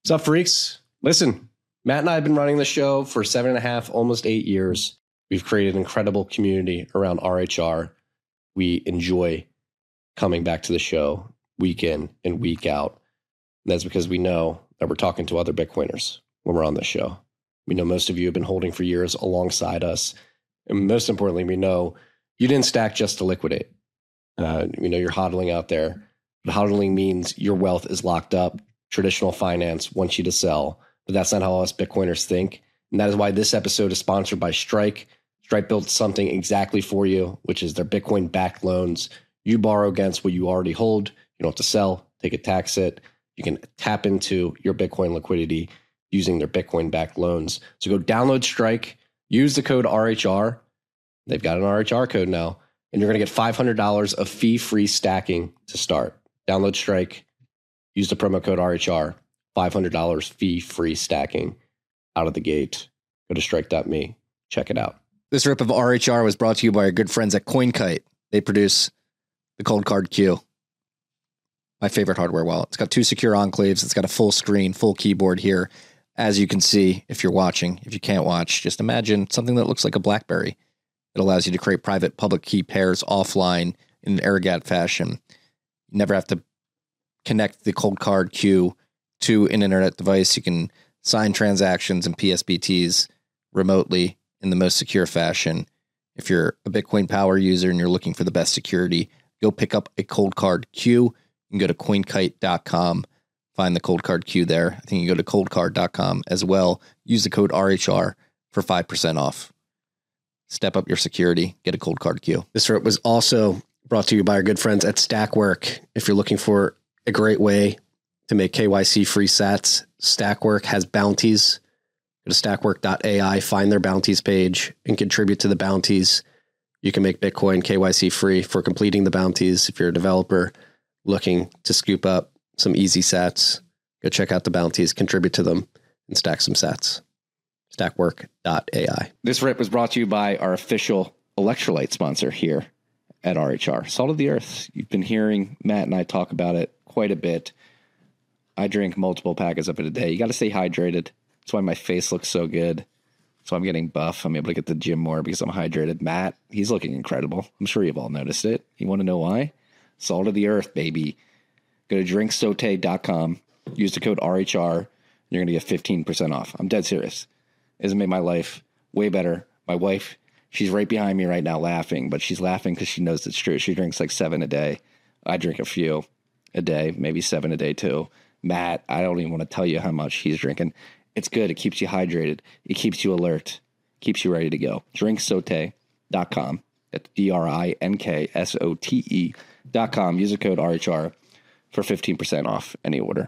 What's up, freaks? Listen, Matt and I have been running the show for 7.5, almost 8 years. We've created an incredible community around RHR. We enjoy coming back to the show week in and week out. And that's because we know that we're talking to other Bitcoiners when we're on the show. We know most of you have been holding for years alongside us. And most importantly, we know you didn't stack just to liquidate. We know you're hodling out there. But hodling means your wealth is locked up. Traditional finance wants you to sell, but that's not how us Bitcoiners think. And that is why this episode is sponsored by Strike. Strike built something exactly for you, which is their Bitcoin-backed loans. You borrow against what you already hold. You don't have to sell, take a tax hit. You can tap into your Bitcoin liquidity using their Bitcoin-backed loans. So go download Strike, use the code RHR. They've got an RHR code now, and you're going to get $500 of fee-free stacking to start. Download Strike. Use the promo code RHR, $500 fee-free stacking out of the gate. Go to strike.me. Check it out. This rip of RHR was brought to you by our good friends at CoinKite. They produce the Cold Card Q, my favorite hardware wallet. It's got 2 secure enclaves. It's got a full screen, full keyboard here. As you can see, if you're watching, if you can't watch, just imagine something that looks like a BlackBerry. It allows you to create private public key pairs offline in an air-gapped fashion. You never have to connect the Cold Card Q to an internet device. You can sign transactions and PSBTs remotely in the most secure fashion. If you're a Bitcoin Power user and you're looking for the best security, go pick up a Cold Card Q. You can go to coinkite.com, find the Cold Card Q there. I think you can go to coldcard.com as well. Use the code RHR for 5% off. Step up your security. Get a Cold Card Q. This was also brought to you by our good friends at Stackwork. If you're looking for a great way to make KYC free sats, Stackwork has bounties. Go to stackwork.ai, find their bounties page, and contribute to the bounties. You can make Bitcoin KYC free for completing the bounties. If you're a developer looking to scoop up some easy sats, go check out the bounties, contribute to them, and stack some sats. Stackwork.ai. This rip was brought to you by our official electrolyte sponsor here at RHR, Salt of the Earth. You've been hearing Matt and I talk about it quite a bit. I drink multiple packets of it a day. You got to stay hydrated. That's why my face looks so good. So I'm getting buff. I'm able to get to the gym more because I'm hydrated. Matt, he's looking incredible. I'm sure you've all noticed it. You want to know why? Salt of the Earth, baby. Go to drinksote.com. Use the code RHR. And you're going to get 15% off. I'm dead serious. It has made my life way better. My wife, she's right behind me right now laughing, but she's laughing because she knows it's true. She drinks like 7 a day. I drink a few a day, maybe 7 a day too. Matt, I don't even want to tell you how much he's drinking. It's good. It keeps you hydrated. It keeps you alert. Keeps you ready to go. Drinksote.com. That's drinksote.com. Use the code RHR for 15% off any order.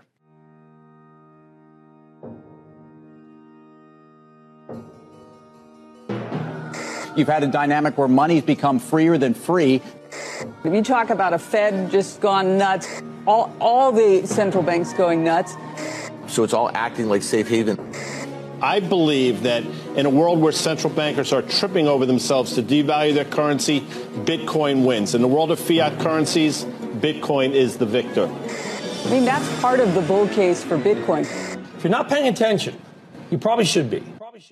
You've had a dynamic where money's become freer than free. If you talk about a Fed just gone nuts, all the central banks going nuts. So it's all acting like safe haven. I believe that in a world where central bankers are tripping over themselves to devalue their currency, Bitcoin wins. In the world of fiat currencies, Bitcoin is the victor. I mean, that's part of the bull case for Bitcoin. If you're not paying attention, you probably should be.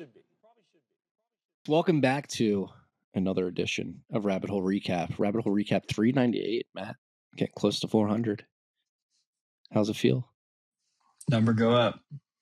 Welcome back to another edition of Rabbit Hole Recap. Rabbit Hole Recap 398, Matt. Getting close to 400. How's it feel? Number go up.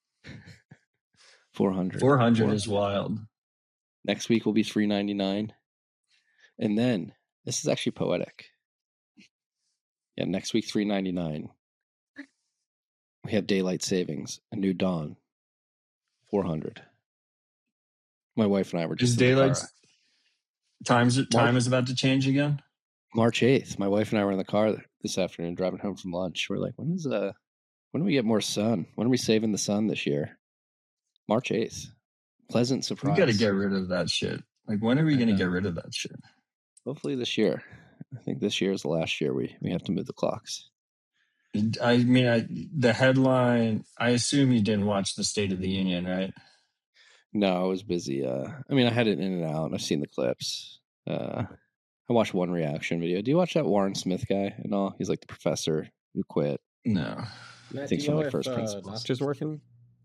400. 400 is wild. Next week will be 399. And then, this is actually poetic. Yeah, next week, 399. We have daylight savings, a new dawn, 400. My wife and I were just Is daylight time is about to change again? March 8th. My wife and I were in the car this afternoon driving home from lunch. We're like, when do we get more sun? When are we saving the sun this year? March 8th. Pleasant surprise. We got to get rid of that shit. Like, when are we going to get rid of that shit? Hopefully this year. I think this year is the last year we have to move the clocks. I mean, the headline, I assume you didn't watch the State of the Union, right? No, I was busy. I had it in and out. And I've seen the clips. I watched one reaction video. Do you watch that Warren Smith guy and all? He's like the professor who quit. No. Matt, I think do you some know like if first principles. Notch is working?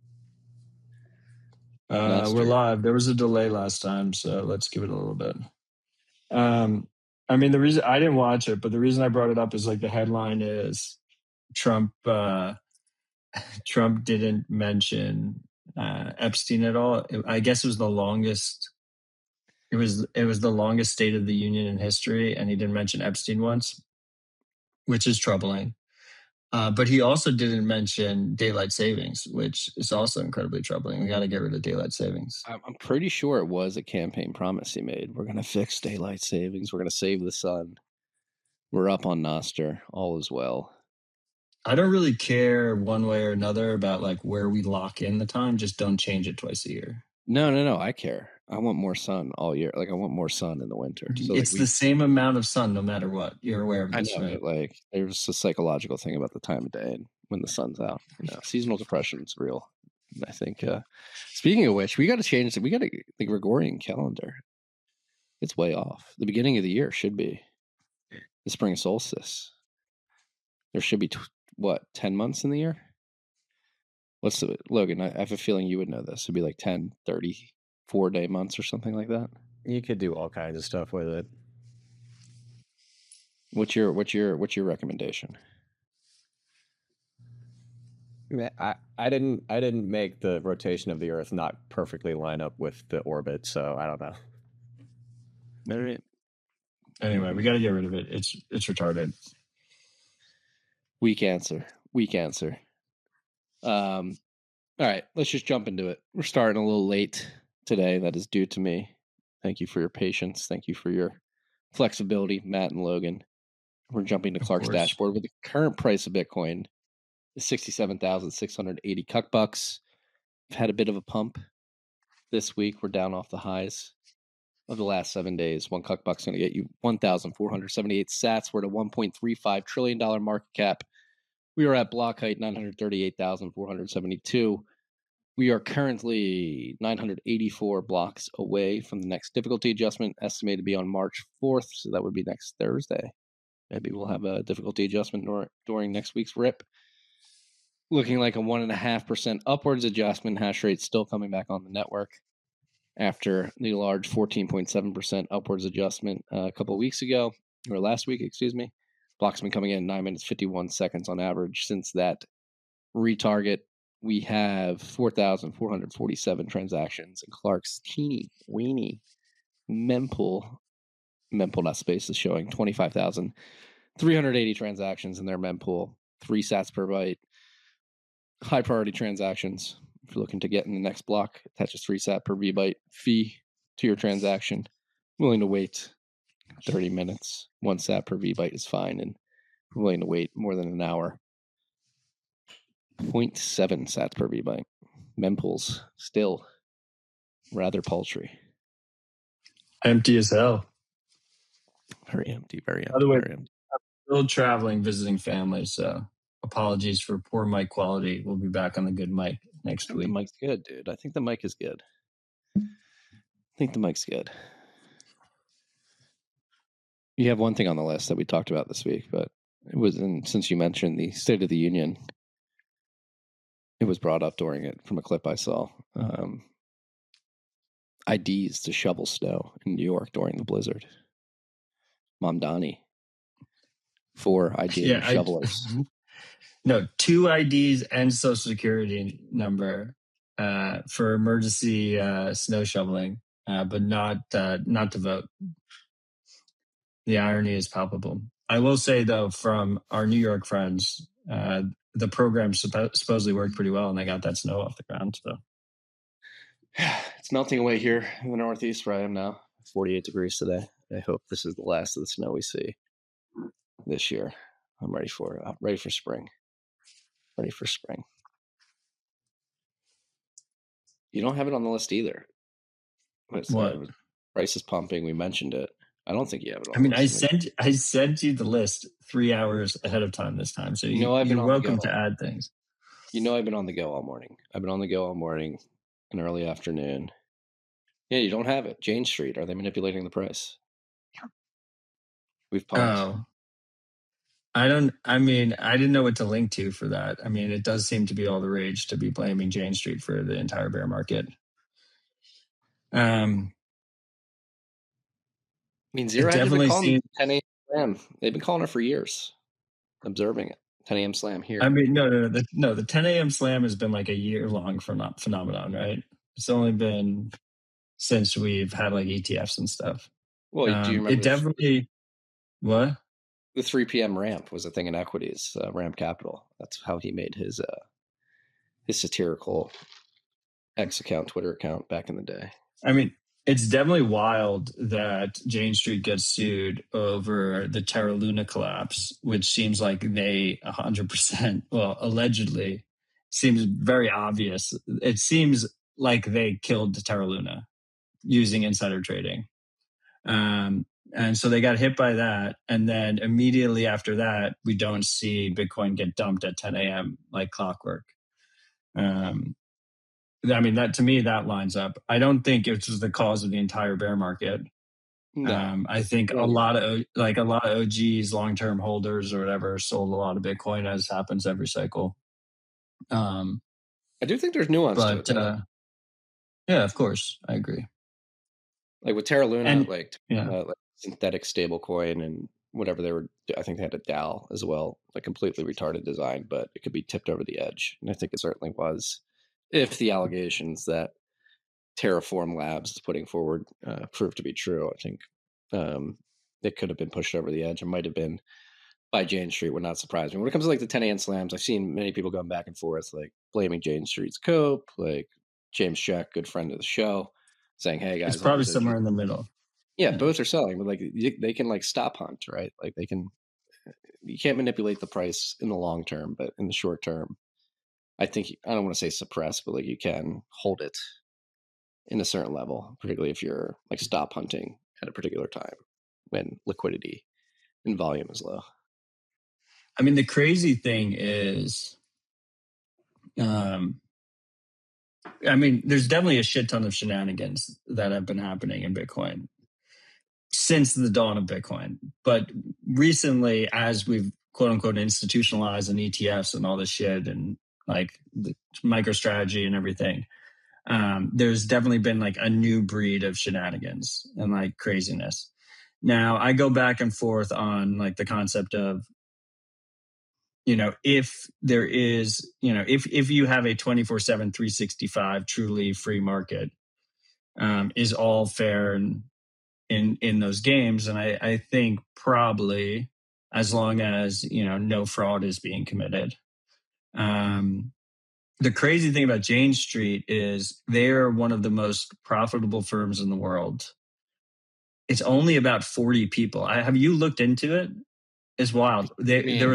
We're live. There was a delay last time, so let's give it a little bit. I mean, the reason I didn't watch it, but the reason I brought it up is like the headline is Trump. Trump didn't mention Epstein at all. I guess it was the longest. It was the longest State of the Union in history, and he didn't mention Epstein once, which is troubling. But he also didn't mention daylight savings, which is also incredibly troubling. We got to get rid of daylight savings. I'm pretty sure it was a campaign promise he made. We're going to fix daylight savings. We're going to save the sun. We're up on Noster. All is well. I don't really care one way or another about like where we lock in the time. Just don't change it twice a year. No. I care. I want more sun all year. Like I want more sun in the winter. So it's the same amount of sun no matter what. You're aware of this, I know, right? like there's a psychological thing about the time of day and when the sun's out. Seasonal depression is real. And I think. Speaking of which, we got to change. We got to the Gregorian calendar. It's way off. The beginning of the year should be the spring solstice. There should be 10 months in the year? What's the Logan? I have a feeling you would know this. It'd be like 10, 30, 4-day months or something like that. You could do all kinds of stuff with it. What's your recommendation? I didn't make the rotation of the Earth not perfectly line up with the orbit, so I don't know. All right. Anyway, we got to get rid of it. It's retarded. Weak answer. All right, let's just jump into it. We're starting a little late today. That is due to me. Thank you for your patience. Thank you for your flexibility, Matt and Logan. We're jumping to Clark's dashboard with the current price of Bitcoin is 67,680 bucks. We've had a bit of a pump this week. We're down off the highs of the last 7 days. One buck's going to get you 1,478 sats. We're at a $1.35 trillion market cap. We are at block height 938,472. We are currently 984 blocks away from the next difficulty adjustment, estimated to be on March 4th. So that would be next Thursday. Maybe we'll have a difficulty adjustment during next week's RIP. Looking like a 1.5% upwards adjustment. Hash rate still coming back on the network after the large 14.7% upwards adjustment a couple of weeks ago, or last week, excuse me. Block's been coming in 9 minutes, 51 seconds on average since that retarget. We have 4,447 transactions in Clark's teeny weeny mempool. Mempool.space is showing 25,380 transactions in their mempool, 3 sats per byte. High priority transactions. If you're looking to get in the next block, attaches 3 sat per VByte fee to your transaction. Willing to wait 30 minutes, 1 sat per VByte is fine, and willing to wait more than an hour. 0.7 sats per VByte. Mempools still rather paltry. Empty as hell. Very empty, very empty. By the way, very empty. I'm still traveling, visiting family, so apologies for poor mic quality. We'll be back on the good mic next week. The mic's good, dude. I think the mic is good. You have one thing on the list that we talked about this week, but it was since you mentioned the State of the Union, it was brought up during it from a clip I saw. IDs to shovel snow in New York during the blizzard. Mamdani for ID shovelers. No, 2 IDs and social security number for emergency snow shoveling, but not to vote. The irony is palpable. I will say, though, from our New York friends, the program supposedly worked pretty well, and they got that snow off the ground. So it's melting away here in the Northeast where I am now. 48 degrees today. I hope this is the last of the snow we see this year. I'm ready for it. Ready for spring. Ready for spring. You don't have it on the list either. What? Price is pumping. We mentioned it. I don't think you have it on I mean, the list. I sent you the list 3 hours ahead of time this time, so you're welcome to add things. You know I've been on the go all morning. And early afternoon. Yeah, you don't have it. Jane Street. Are they manipulating the price? We've pumped. Oh. I didn't know what to link to for that. I mean, it does seem to be all the rage to be blaming Jane Street for the entire bear market. I mean, Zero Hedge definitely been calling seems. 10 a.m. slam. They've been calling it for years, observing it. 10 a.m. slam here. I mean, no. The 10 a.m. slam has been like a year-long phenomenon, right? It's only been since we've had like ETFs and stuff. Well, do you remember it definitely what? The 3 p.m. ramp was a thing in equities, Ramp Capital. That's how he made his satirical X account, Twitter account back in the day. I mean, it's definitely wild that Jane Street gets sued over the Terra Luna collapse, which seems like they 100%, well, allegedly, seems very obvious. It seems like they killed Terra Luna using insider trading. And so they got hit by that. And then immediately after that, we don't see Bitcoin get dumped at 10 a.m. like clockwork. I mean, that to me, that lines up. I don't think it was the cause of the entire bear market. No. I think a lot of OGs, long-term holders or whatever, sold a lot of Bitcoin, as happens every cycle. I do think there's nuance to it. Yeah, of course. I agree. Like with Terra Luna, like synthetic stable coin and whatever they were, I think they had a DAO as well, like completely retarded design, but it could be tipped over the edge. And I think it certainly was, if the allegations that Terraform Labs is putting forward proved to be true. I think it could have been pushed over the edge. It might have been by Jane Street, would not surprise me. When it comes to like the 10 a.m. slams, I've seen many people going back and forth, like blaming Jane Street's cope, like James Sheck, good friend of the show, saying, hey guys, it's probably somewhere in the middle. Yeah, both are selling, but like they can like stop hunt, right? Like you can't manipulate the price in the long term, but in the short term, I think, I don't want to say suppress, but like you can hold it in a certain level, particularly if you're like stop hunting at a particular time when liquidity and volume is low. I mean, the crazy thing is, I mean, there's definitely a shit ton of shenanigans that have been happening in Bitcoin since the dawn of Bitcoin. But recently, as we've quote unquote institutionalized and ETFs and all this shit and like the MicroStrategy and everything, there's definitely been like a new breed of shenanigans and like craziness. Now, I go back and forth on like the concept of, if there is, if you have a 24/7, 365 truly free market, is all fair in those games. And I think probably as long as, no fraud is being committed. The crazy thing about Jane Street is they're one of the most profitable firms in the world. It's only about 40 people. Have you looked into it? It's wild. There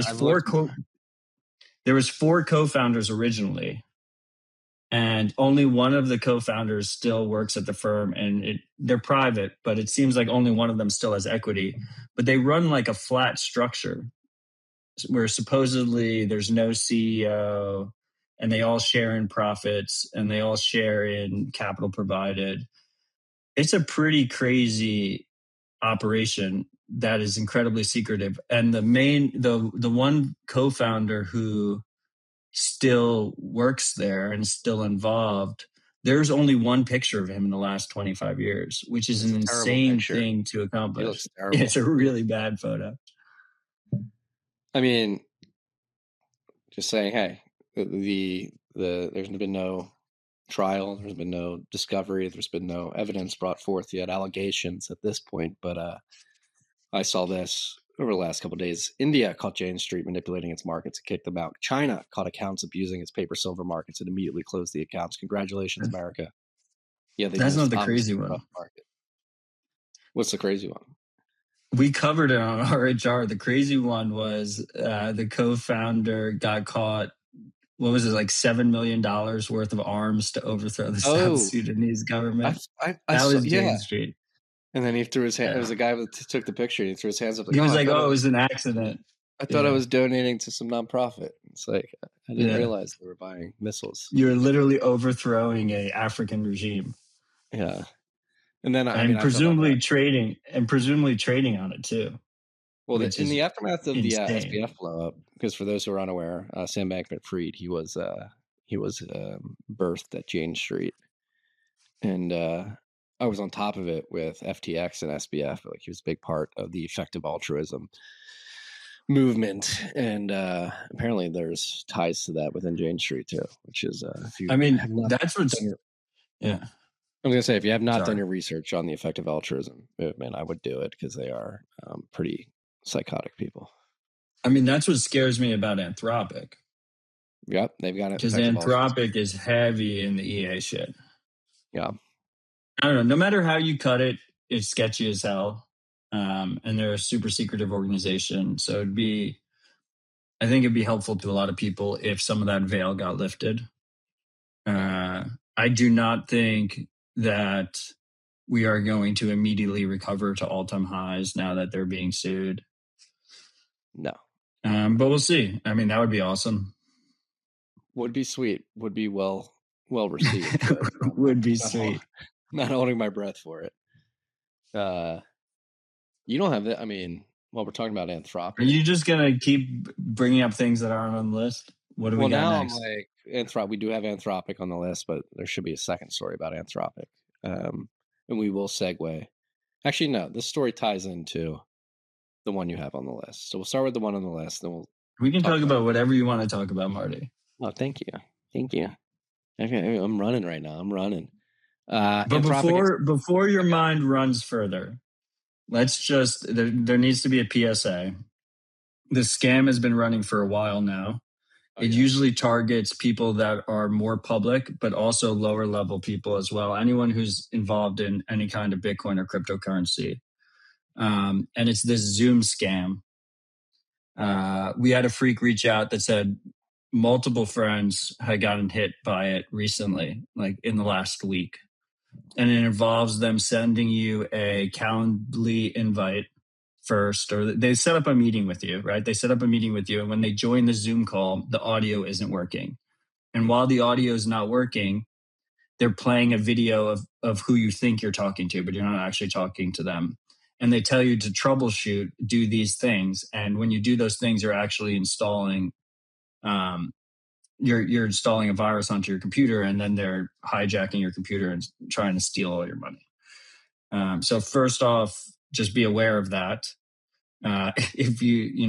was four co-founders originally, and only one of the co-founders still works at the firm, and they're private, but it seems like only one of them still has equity. But they run like a flat structure where supposedly there's no CEO, and they all share in profits, and they all share in capital provided. It's a pretty crazy operation that is incredibly secretive. And the one co-founder who still works there and still involved, there's only one picture of him in the last 25 years, which is an insane thing to accomplish. It's a really bad photo. I mean, just saying, hey, there's been no trial, there's been no discovery, there's been no evidence brought forth yet, allegations at this point, but I saw this over the last couple of days. India caught Jane Street manipulating its markets and kicked them out. China caught accounts abusing its paper silver markets and immediately closed the accounts. Congratulations, America. Yeah, that's not the crazy one. Market. What's the crazy one? We covered it on RHR. The crazy one was the co-founder got caught. What was it, like $7 million worth of arms to overthrow the South Sudanese government? That was Jane Street. And then he threw his hand. It was a guy that took the picture. And he threw his hands up. Like, he was like, "Oh, it was an accident." I thought I was donating to some nonprofit. It's like I didn't realize they were buying missiles. You're literally overthrowing a African regime. Yeah, and then presumably trading on it too. Well, which in is the aftermath of the insane. SBF blow up, because for those who are unaware, Sam Bankman-Fried, he was birthed at Jane Street, and I was on top of it with FTX and SBF. Like he was a big part of the effective altruism movement, and apparently there's ties to that within Jane Street too, which is if you I mean, have not that's what's done your, yeah. I was gonna say if you have not Sorry. done your research on the effective altruism movement, I would do it because they are pretty psychotic people. I mean, that's what scares me about Anthropic. Yep, they've got it Because Anthropic is heavy in the EA shit. Yeah. I don't know. No matter how you cut it, it's sketchy as hell. And they're a super secretive organization. So I think it'd be helpful to a lot of people if some of that veil got lifted. I do not think that we are going to immediately recover to all-time highs now that they're being sued. No. But we'll see. I mean, that would be awesome. Would be sweet. Would be well received. But would be sweet. Not holding my breath for it. You don't have that. I mean, well, we're talking about Anthropic. Are you just gonna keep bringing up things that aren't on the list? What do we got now next? I'm like we do have Anthropic on the list, but there should be a second story about Anthropic, and we will segue. Actually, no, this story ties into the one you have on the list. So we'll start with the one on the list, then we can talk about whatever you want to talk about, Marty. Oh, thank you. Okay, I'm running right now. But before your mind runs further, let's just there needs to be a PSA. The scam has been running for a while now. It usually targets people that are more public, but also lower level people as well. Anyone who's involved in any kind of Bitcoin or cryptocurrency. And it's this Zoom scam. We had a freak reach out that said multiple friends had gotten hit by it recently, like in the last week. And it involves them sending you a Calendly invite first, or they set up a meeting with you, right? They set up a meeting with you. And when they join the Zoom call, the audio isn't working. And while the audio is not working, they're playing a video of who you think you're talking to, but you're not actually talking to them. And they tell you to troubleshoot, do these things. And when you do those things, you're actually installing, you're installing a virus onto your computer, and then they're hijacking your computer and trying to steal all your money. So first off, just be aware of that. If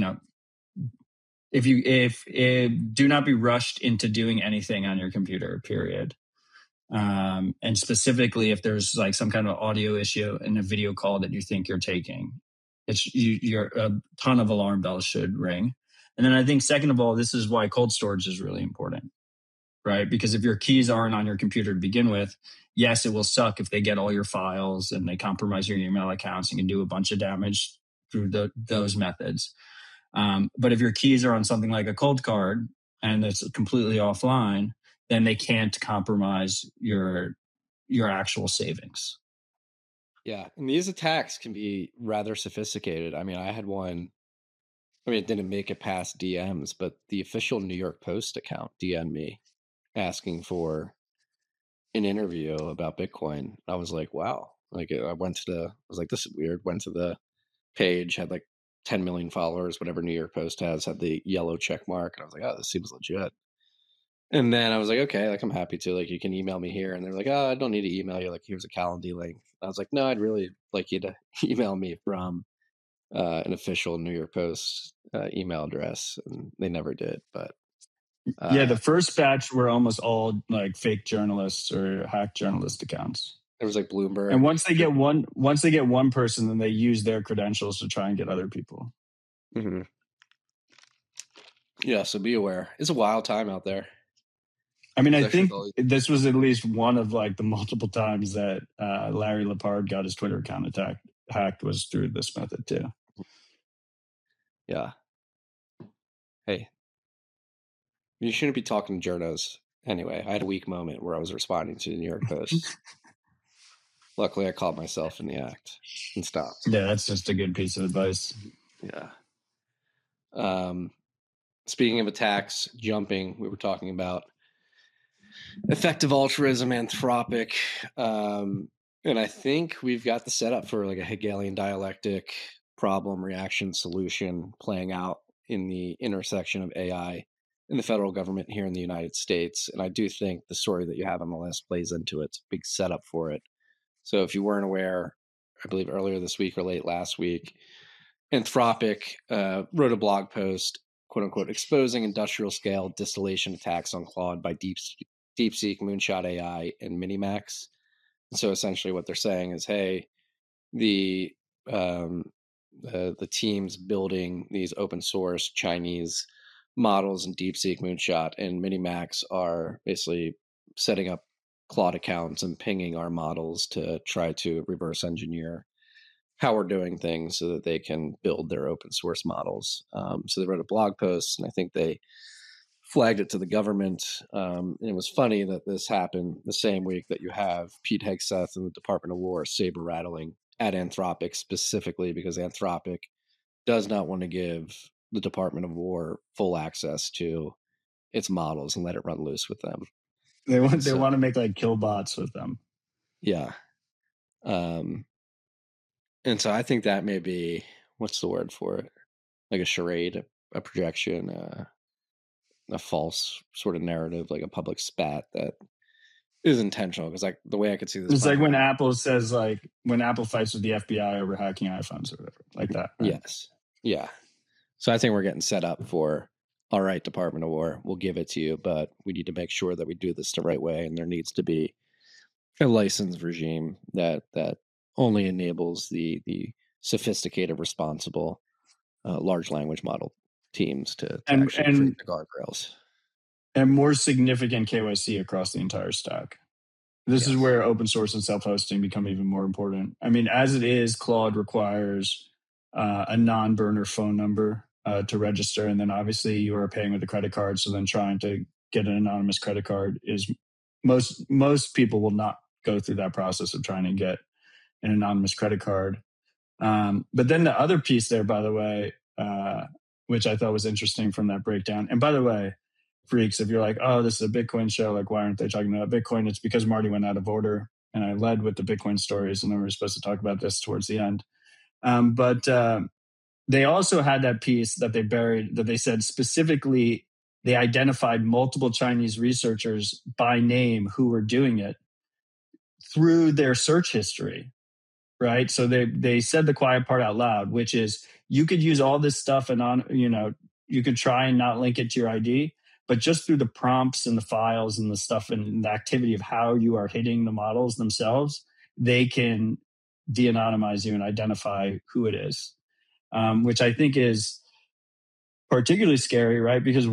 do not be rushed into doing anything on your computer, period. And specifically, if there's like some kind of audio issue in a video call that you think you're taking, a ton of alarm bells should ring. And then I think, second of all, this is why cold storage is really important, right? Because if your keys aren't on your computer to begin with, yes, it will suck if they get all your files and they compromise your email accounts and can do a bunch of damage through those methods. But if your keys are on something like a cold card and it's completely offline, then they can't compromise your actual savings. Yeah, and these attacks can be rather sophisticated. I mean, I had one. I mean, it didn't make it past DMs, but the official New York Post account DM'd me asking for an interview about Bitcoin. I was like, wow. Like, I was like, this is weird. Went to the page, had like 10 million followers, whatever New York Post has, had the yellow check mark. And I was like, oh, this seems legit. And then I was like, okay, like, I'm happy to. Like, you can email me here. And they're like, oh, I don't need to email you. Like, here's a Calendly link. I was like, no, I'd really like you to email me from an official New York Post email address. And they never did. But yeah, the first batch were almost all like fake journalists or hack journalist accounts. There was like Bloomberg. And once they get one person, then they use their credentials to try and get other people. Mm-hmm. Yeah, so be aware. It's a wild time out there. I mean, I think this was at least one of like the multiple times that Larry Lepard got his Twitter account hacked was through this method too. Yeah. Hey, you shouldn't be talking to journos. Anyway, I had a weak moment where I was responding to the New York Post. Luckily, I caught myself in the act and stopped. Yeah, that's just a good piece of advice. Yeah. Speaking of attacks, jumping, we were talking about effective altruism, Anthropic. And I think we've got the setup for like a Hegelian dialectic problem, reaction, solution playing out in the intersection of AI in the federal government here in the United States. And I do think the story that you have on the list plays into it. It's a big setup for it. So if you weren't aware, I believe earlier this week or late last week, Anthropic wrote a blog post, quote unquote, exposing industrial scale distillation attacks on Claude by DeepSeek, Moonshot AI, and Minimax. And so essentially what they're saying is, hey, the teams building these open source Chinese models in DeepSeek, Moonshot, and Minimax are basically setting up Claude accounts and pinging our models to try to reverse engineer how we're doing things so that they can build their open source models. So they wrote a blog post, and I think they flagged it to the government. And it was funny that this happened the same week that you have Pete Hegseth and the Department of War saber rattling at Anthropic, specifically because Anthropic does not want to give the Department of War full access to its models and let it run loose with them. They want to make like kill bots with them. Yeah. And so I think that may be, what's the word for it? Like a charade, a projection, a false sort of narrative, like a public spat that is intentional. Because like the way I could see this, it's like when Apple says, like when Apple fights with the FBI over hacking iPhones or whatever, like that. Right? Yes, yeah. So I think we're getting set up for, all right, Department of War, we'll give it to you, but we need to make sure that we do this the right way, and there needs to be a licensed regime that only enables the sophisticated, responsible, large language model teams to actually create the guardrails. And more significant KYC across the entire stack. This is where open source and self-hosting become even more important. I mean, as it is, Claude requires a non-burner phone number to register. And then obviously you are paying with a credit card. So then trying to get an anonymous credit card is most people will not go through that process of trying to get an anonymous credit card. But then the other piece there, by the way, which I thought was interesting from that breakdown. And by the way, freaks, if you're like, oh, this is a Bitcoin show, like, why aren't they talking about Bitcoin? It's because Marty went out of order and I led with the Bitcoin stories, and then we were supposed to talk about this towards the end. But they also had that piece that they buried, that they said specifically they identified multiple Chinese researchers by name who were doing it through their search history, right? So they said the quiet part out loud, which is you could use all this stuff and you could try and not link it to your ID, but just through the prompts and the files and the stuff and the activity of how you are hitting the models themselves, they can de-anonymize you and identify who it is, which I think is particularly scary, right? Because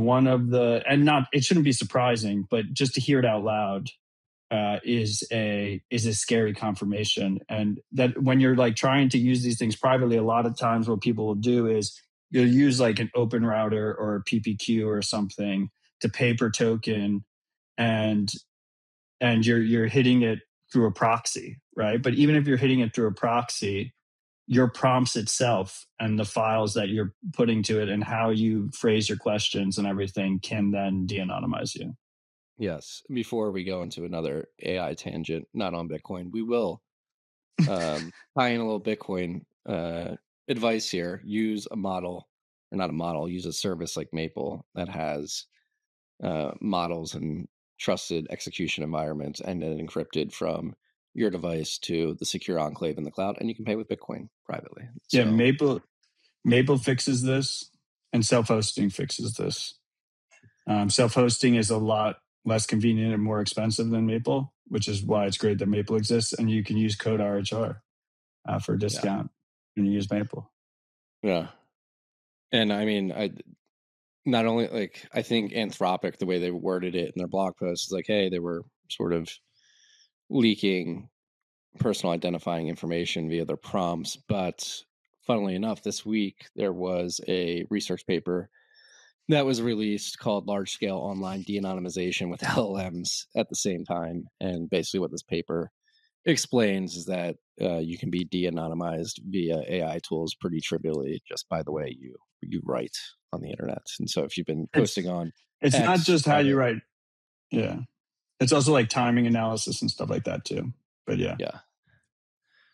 it shouldn't be surprising, but just to hear it out loud is a scary confirmation. And that when you're like trying to use these things privately, a lot of times what people will do is you'll use like an open router or a PPQ or something to pay per token, and you're hitting it through a proxy, right? But even if you're hitting it through a proxy, your prompts itself and the files that you're putting to it and how you phrase your questions and everything can then de-anonymize you. Yes. Before we go into another AI tangent, not on Bitcoin, we will tie in a little Bitcoin advice here. Use a model, or not a model, use a service like Maple that has models and trusted execution environments and then encrypted from your device to the secure enclave in the cloud, and you can pay with Bitcoin privately. So, yeah, Maple fixes this, and self-hosting fixes this. Self-hosting is a lot less convenient and more expensive than Maple, which is why it's great that Maple exists, and you can use code RHR for a discount when you use Maple. Yeah. And I mean, not only like, I think Anthropic, the way they worded it in their blog post is like, hey, they were sort of leaking personal identifying information via their prompts. But funnily enough, this week there was a research paper that was released called Large Scale Online De-Anonymization with LLMs at the same time. And basically what this paper explains is that you can be de-anonymized via AI tools pretty trivially just by the way you write on the internet. And so if you've been posting on It's not just how you write. Yeah. It's also like timing analysis and stuff like that too. But yeah.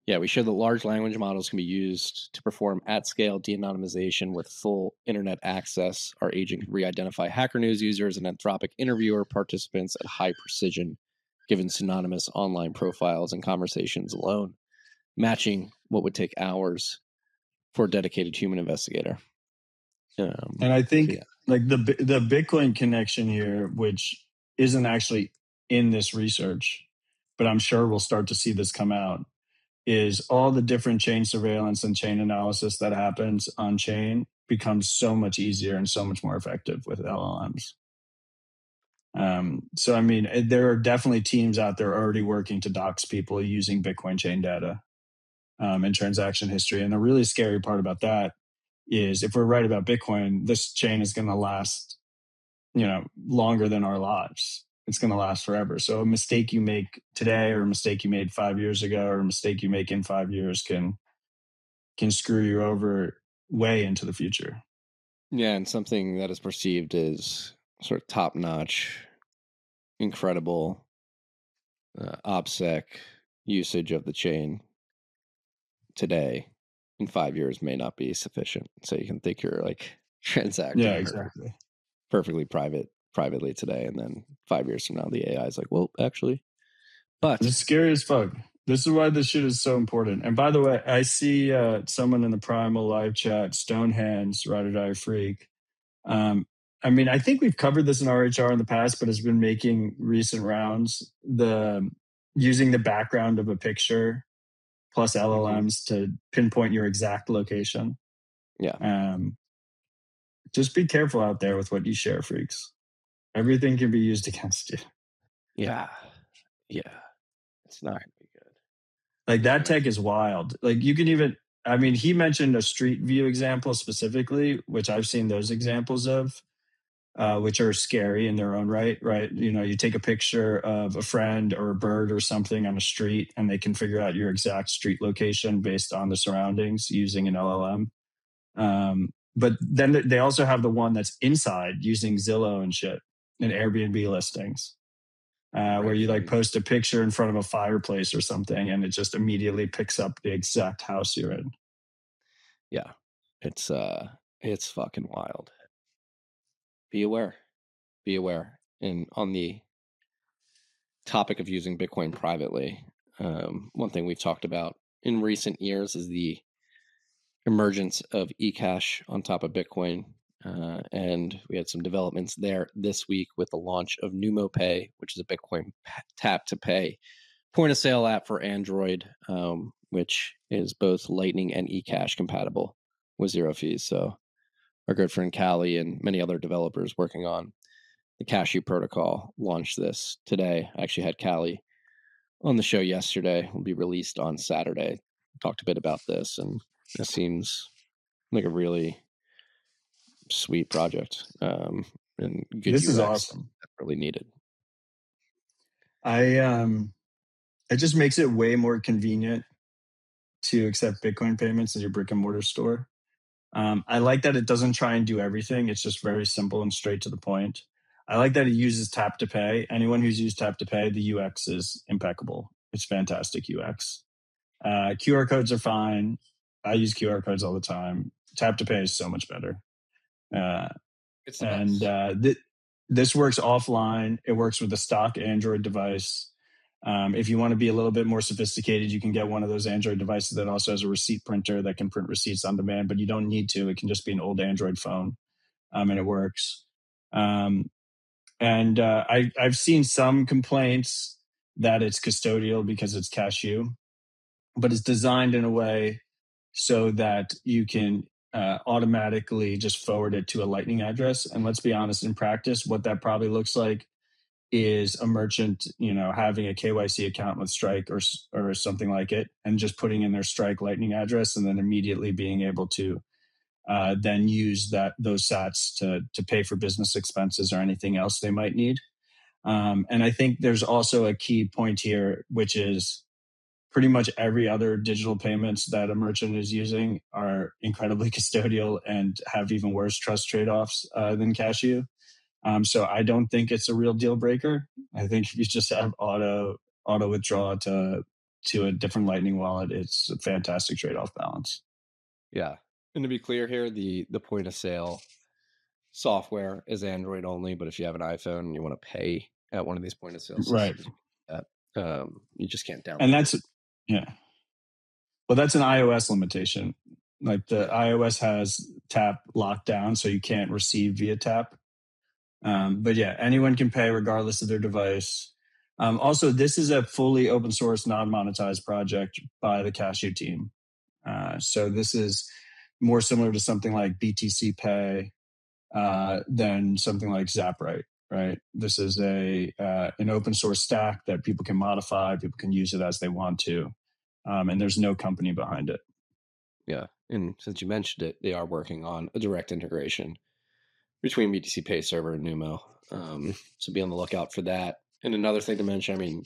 Yeah, we showed that large language models can be used to perform at-scale de-anonymization with full internet access. Our agent can re-identify Hacker News users and Anthropic interviewer participants at high precision, given synonymous online profiles and conversations alone, matching what would take hours for a dedicated human investigator. And I think like the Bitcoin connection here, which isn't actually in this research, but I'm sure we'll start to see this come out, is all the different chain surveillance and chain analysis that happens on chain becomes so much easier and so much more effective with LLMs. So, I mean, there are definitely teams out there already working to dox people using Bitcoin chain data and transaction history. And the really scary part about that is if we're right about Bitcoin, this chain is going to last, longer than our lives. It's going to last forever. So a mistake you make today or a mistake you made 5 years ago or a mistake you make in 5 years can screw you over way into the future. Yeah, and something that is perceived as sort of top-notch, incredible OPSEC usage of the chain today in 5 years may not be sufficient. So you can think you're like transacting exactly. perfectly privately today, and then 5 years from now the AI is like, well, actually. But it's scary as fuck. This is why this shit is so important. And by the way, I see someone in the Primal live chat, Stonehands, Ride or Die Freak. I mean, I think we've covered this in RHR in the past, but has been making recent rounds. Using the background of a picture plus LLMs to pinpoint your exact location. Yeah. Just be careful out there with what you share, freaks. Everything can be used against you. Yeah. It's not going to be good. Like that tech is wild. Like you can even, I mean, he mentioned a Street View example specifically, which I've seen those examples of, which are scary in their own right? You take a picture of a friend or a bird or something on a street and they can figure out your exact street location based on the surroundings using an LLM. But then they also have the one that's inside using Zillow and shit and Airbnb listings, where you like post a picture in front of a fireplace or something and it just immediately picks up the exact house you're in. Yeah, it's fucking wild. Be aware. And on the topic of using Bitcoin privately, one thing we've talked about in recent years is the emergence of eCash on top of Bitcoin. And we had some developments there this week with the launch of NumoPay, which is a Bitcoin tap to pay point of sale app for Android, which is both Lightning and eCash compatible with zero fees. So our good friend Callie and many other developers working on the Cashew protocol launched this today. I actually had Callie on the show yesterday. It will be released on Saturday. Talked a bit about this, and it seems like a really sweet project and good. This UX is awesome. Really needed. It just makes it way more convenient to accept Bitcoin payments in your brick and mortar store. I like that it doesn't try and do everything. It's just very simple and straight to the point. I like that it uses tap to pay. Anyone who's used tap to pay, the UX is impeccable. It's fantastic UX. QR codes are fine. I use QR codes all the time. Tap to pay is so much better. This works offline. It works with a stock Android device. If you want to be a little bit more sophisticated, you can get one of those Android devices that also has a receipt printer that can print receipts on demand, but you don't need to. It can just be an old Android phone, and it works. I've seen some complaints that it's custodial because it's Cashew, but it's designed in a way so that you can automatically just forward it to a Lightning address. And let's be honest, in practice, what that probably looks like is a merchant, having a KYC account with Strike or something like it, and just putting in their Strike Lightning address, and then immediately being able to then use those sats to pay for business expenses or anything else they might need. And I think there's also a key point here, which is pretty much every other digital payments that a merchant is using are incredibly custodial and have even worse trust trade-offs than Cashew. So I don't think it's a real deal breaker. I think if you just have auto withdraw to to a different Lightning wallet, it's a fantastic trade-off balance. Yeah. And to be clear here, the point of sale software is Android only, but if you have an iPhone and you want to pay at one of these point of sale systems, you just can't download. And that's well, that's an iOS limitation. Like the iOS has tap locked down, so you can't receive via tap. But yeah, anyone can pay regardless of their device. Also, this is a fully open source, non-monetized project by the Cashew team. So this is more similar to something like BTC Pay than something like Zapright, right? This is an open source stack that people can modify, people can use it as they want to, and there's no company behind it. Yeah, and since you mentioned it, they are working on a direct integration between BTC Pay Server and Numo. So be on the lookout for that. And another thing to mention, I mean,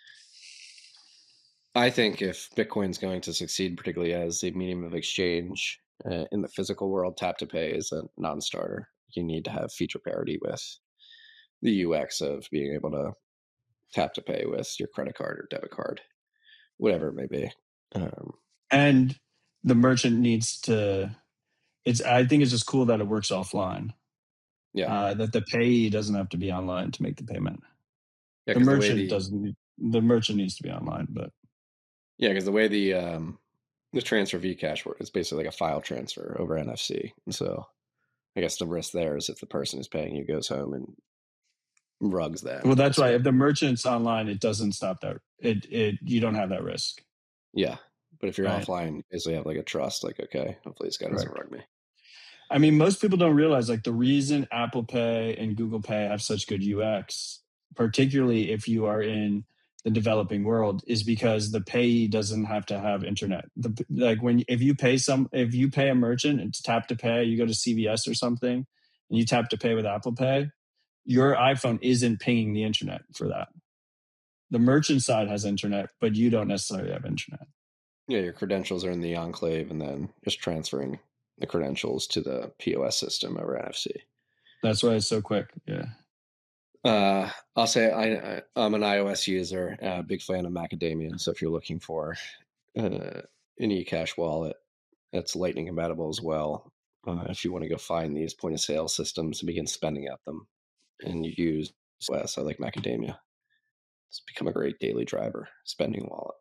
I think if Bitcoin's going to succeed, particularly as a medium of exchange in the physical world, tap to pay is a non-starter. You need to have feature parity with the UX of being able to tap to pay with your credit card or debit card, whatever it may be. And the merchant needs to, I think it's just cool that it works offline. Yeah. That the payee doesn't have to be online to make the payment. Yeah, the merchant doesn't. The merchant needs to be online, but yeah, because the way the transfer Vcash works, it's basically like a file transfer over NFC. And so I guess the risk there is if the person who's paying you goes home and rugs that. Well, that's why if the merchant's online, it doesn't stop that. You don't have that risk. Yeah, but if you're offline, you basically have like a trust. Like, okay, hopefully this guy doesn't rug me. I mean, most people don't realize like the reason Apple Pay and Google Pay have such good UX, particularly if you are in the developing world, is because the payee doesn't have to have internet. If you pay a merchant, it's tap to pay. You go to CVS or something, and you tap to pay with Apple Pay. Your iPhone isn't pinging the internet for that. The merchant side has internet, but you don't necessarily have internet. Yeah, your credentials are in the enclave, and then just transferring the credentials to the POS system over NFC. That's why it's so quick. Yeah. I'll say I'm an iOS user, big fan of Macadamia. So if you're looking for an eCash wallet that's Lightning compatible as well, if you want to go find these point of sale systems and begin spending at them, and you use OS, I like Macadamia. It's become a great daily driver spending wallet.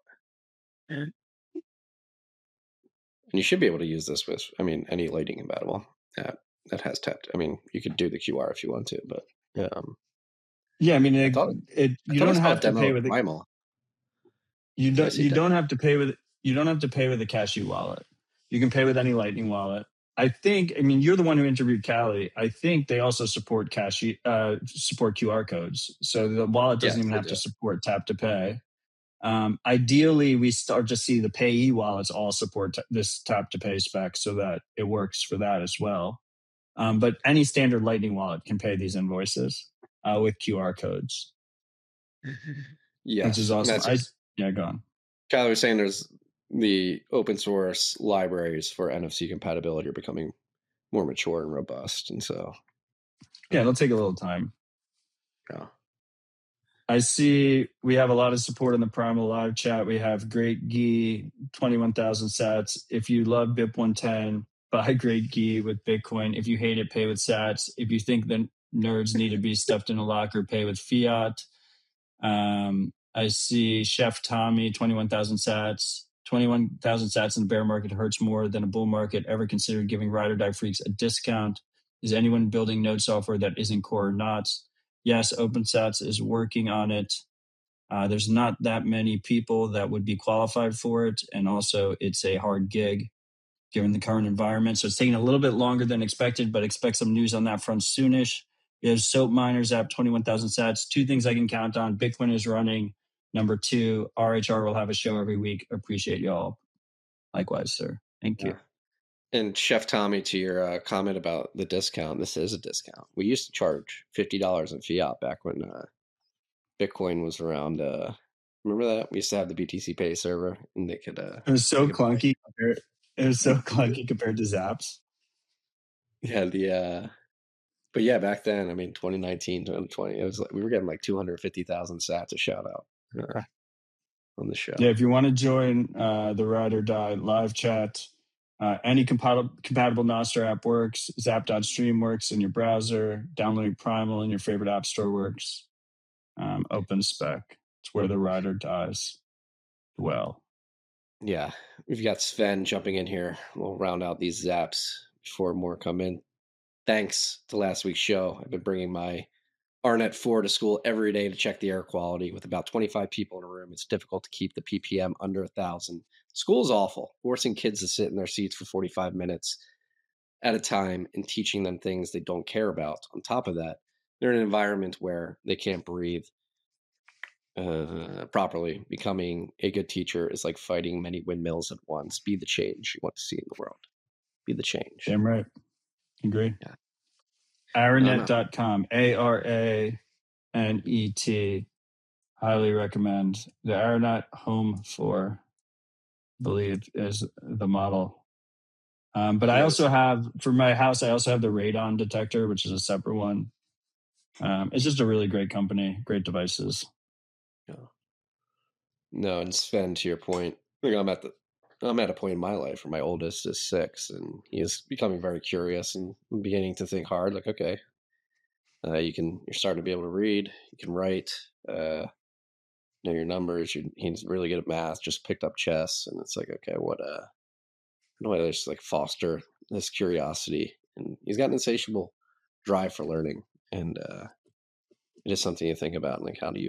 And you should be able to use this with, I mean, any Lightning compatible app that has tapped. I mean, you could do the QR if you want to, but yeah, I mean, you don't have to pay with Primal. You don't have to pay with the Cashew wallet. You can pay with any Lightning wallet. I mean, you're the one who interviewed Callie. I think they also support support QR codes, so the wallet doesn't even have to support tap to pay. Ideally, we start to see the payee wallets all support this tap to pay spec so that it works for that as well. But any standard Lightning wallet can pay these invoices with QR codes. Yes, which is awesome. Go on. Kyler was saying there's the open source libraries for NFC compatibility are becoming more mature and robust, and so it'll take a little time. Yeah. I see we have a lot of support in the Primal Live chat. We have Great Gee, 21,000 sats. If you love BIP 110, buy Great Gee with Bitcoin. If you hate it, pay with sats. If you think the nerds need to be stuffed in a locker, pay with fiat. I see Chef Tommy, 21,000 sats. 21,000 sats in the bear market hurts more than a bull market. Ever considered giving ride or die freaks a discount? Is anyone building node software that isn't core or not? Yes, OpenSats is working on it. There's not that many people that would be qualified for it. And also it's a hard gig given the current environment. So it's taking a little bit longer than expected, but expect some news on that front soonish. We have Soap Miners app, 21,000 sats. 2 things I can count on. Bitcoin is running. Number 2, RHR will have a show every week. Appreciate y'all. Likewise, sir. Thank you. And Chef Tommy, to your comment about the discount, this is a discount. We used to charge $50 in fiat back when Bitcoin was around. Remember that? We used to have the BTC Pay server, and they could. It was so clunky. It was so clunky compared to Zaps. Yeah, but yeah, back then, I mean, 2019, 2020, it was like we were getting like 250,000 sats a shout out. on the show. Yeah, if you want to join the Ride or Die live chat, any compatible Nostr app works. Zap.stream works in your browser. Downloading Primal in your favorite app store works. OpenSpec, it's where the Ride or Dies dwell. Yeah, we've got Sven jumping in here. We'll round out these zaps before more come in. Thanks to last week's show. I've been bringing my ARNet 4 to school every day to check the air quality. With about 25 people in a room, it's difficult to keep the PPM under 1,000. School's awful, forcing kids to sit in their seats for 45 minutes at a time and teaching them things they don't care about. On top of that, they're in an environment where they can't breathe properly. Becoming a good teacher is like fighting many windmills at once. Be the change you want to see in the world. Be the change. Damn right. Agree. Yeah. Aranet.com, ARANET. Highly recommend. The Aranet Home 4, I believe, is the model. But I also have, for my house, I also have the radon detector, which is a separate one. It's just a really great company, great devices. Yeah. No, and Sven, to your point, I think I'm at a point in my life where my oldest is 6, and he is becoming very curious and beginning to think hard. Like, okay, you're starting to be able to read, you can write, know your numbers. He's really good at math. Just picked up chess, and it's like, okay, how do I just like foster this curiosity? And he's got an insatiable drive for learning, and it is something you think about. Like, how do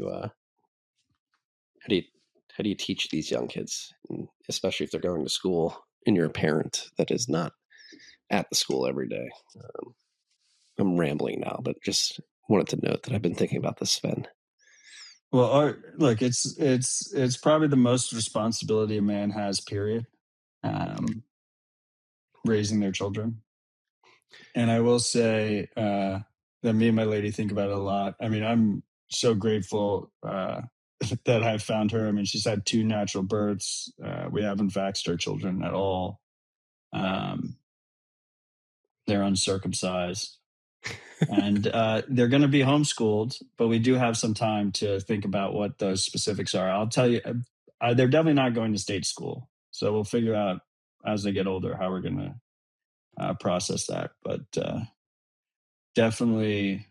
you teach these young kids, and especially if they're going to school and you're a parent that is not at the school every day? I'm rambling now, but just wanted to note that I've been thinking about this, Sven. Well, look, it's probably the most responsibility a man has, period. Raising their children. And I will say that me and my lady think about it a lot. I mean, I'm so grateful that I found her. I mean, she's had 2 natural births. We haven't vaxxed our children at all. They're uncircumcised. And they're going to be homeschooled, but we do have some time to think about what those specifics are. I'll tell you, they're definitely not going to state school. So we'll figure out as they get older how we're going to process that. But definitely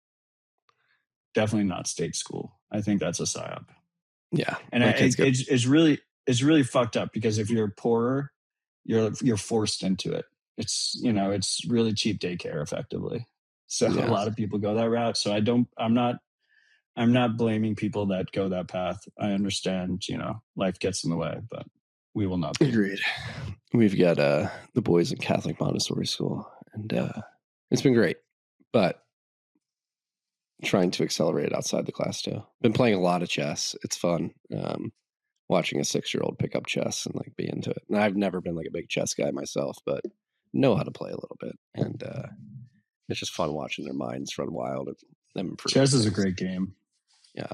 not state school. I think that's a psyop. Yeah, and it's really fucked up, because if you're poorer, you're forced into it. It's really cheap daycare effectively. So a lot of people go that route. So I'm not blaming people that go that path. I understand, life gets in the way, but we will not. Agreed. We've got the boys in Catholic Montessori school, and it's been great, but trying to accelerate it outside the class too. Been playing a lot of chess. It's fun. Watching a 6-year-old pick up chess and like be into it. And I've never been like a big chess guy myself, but know how to play a little bit. And it's just fun watching their minds run wild. And them chess is a great game. Yeah.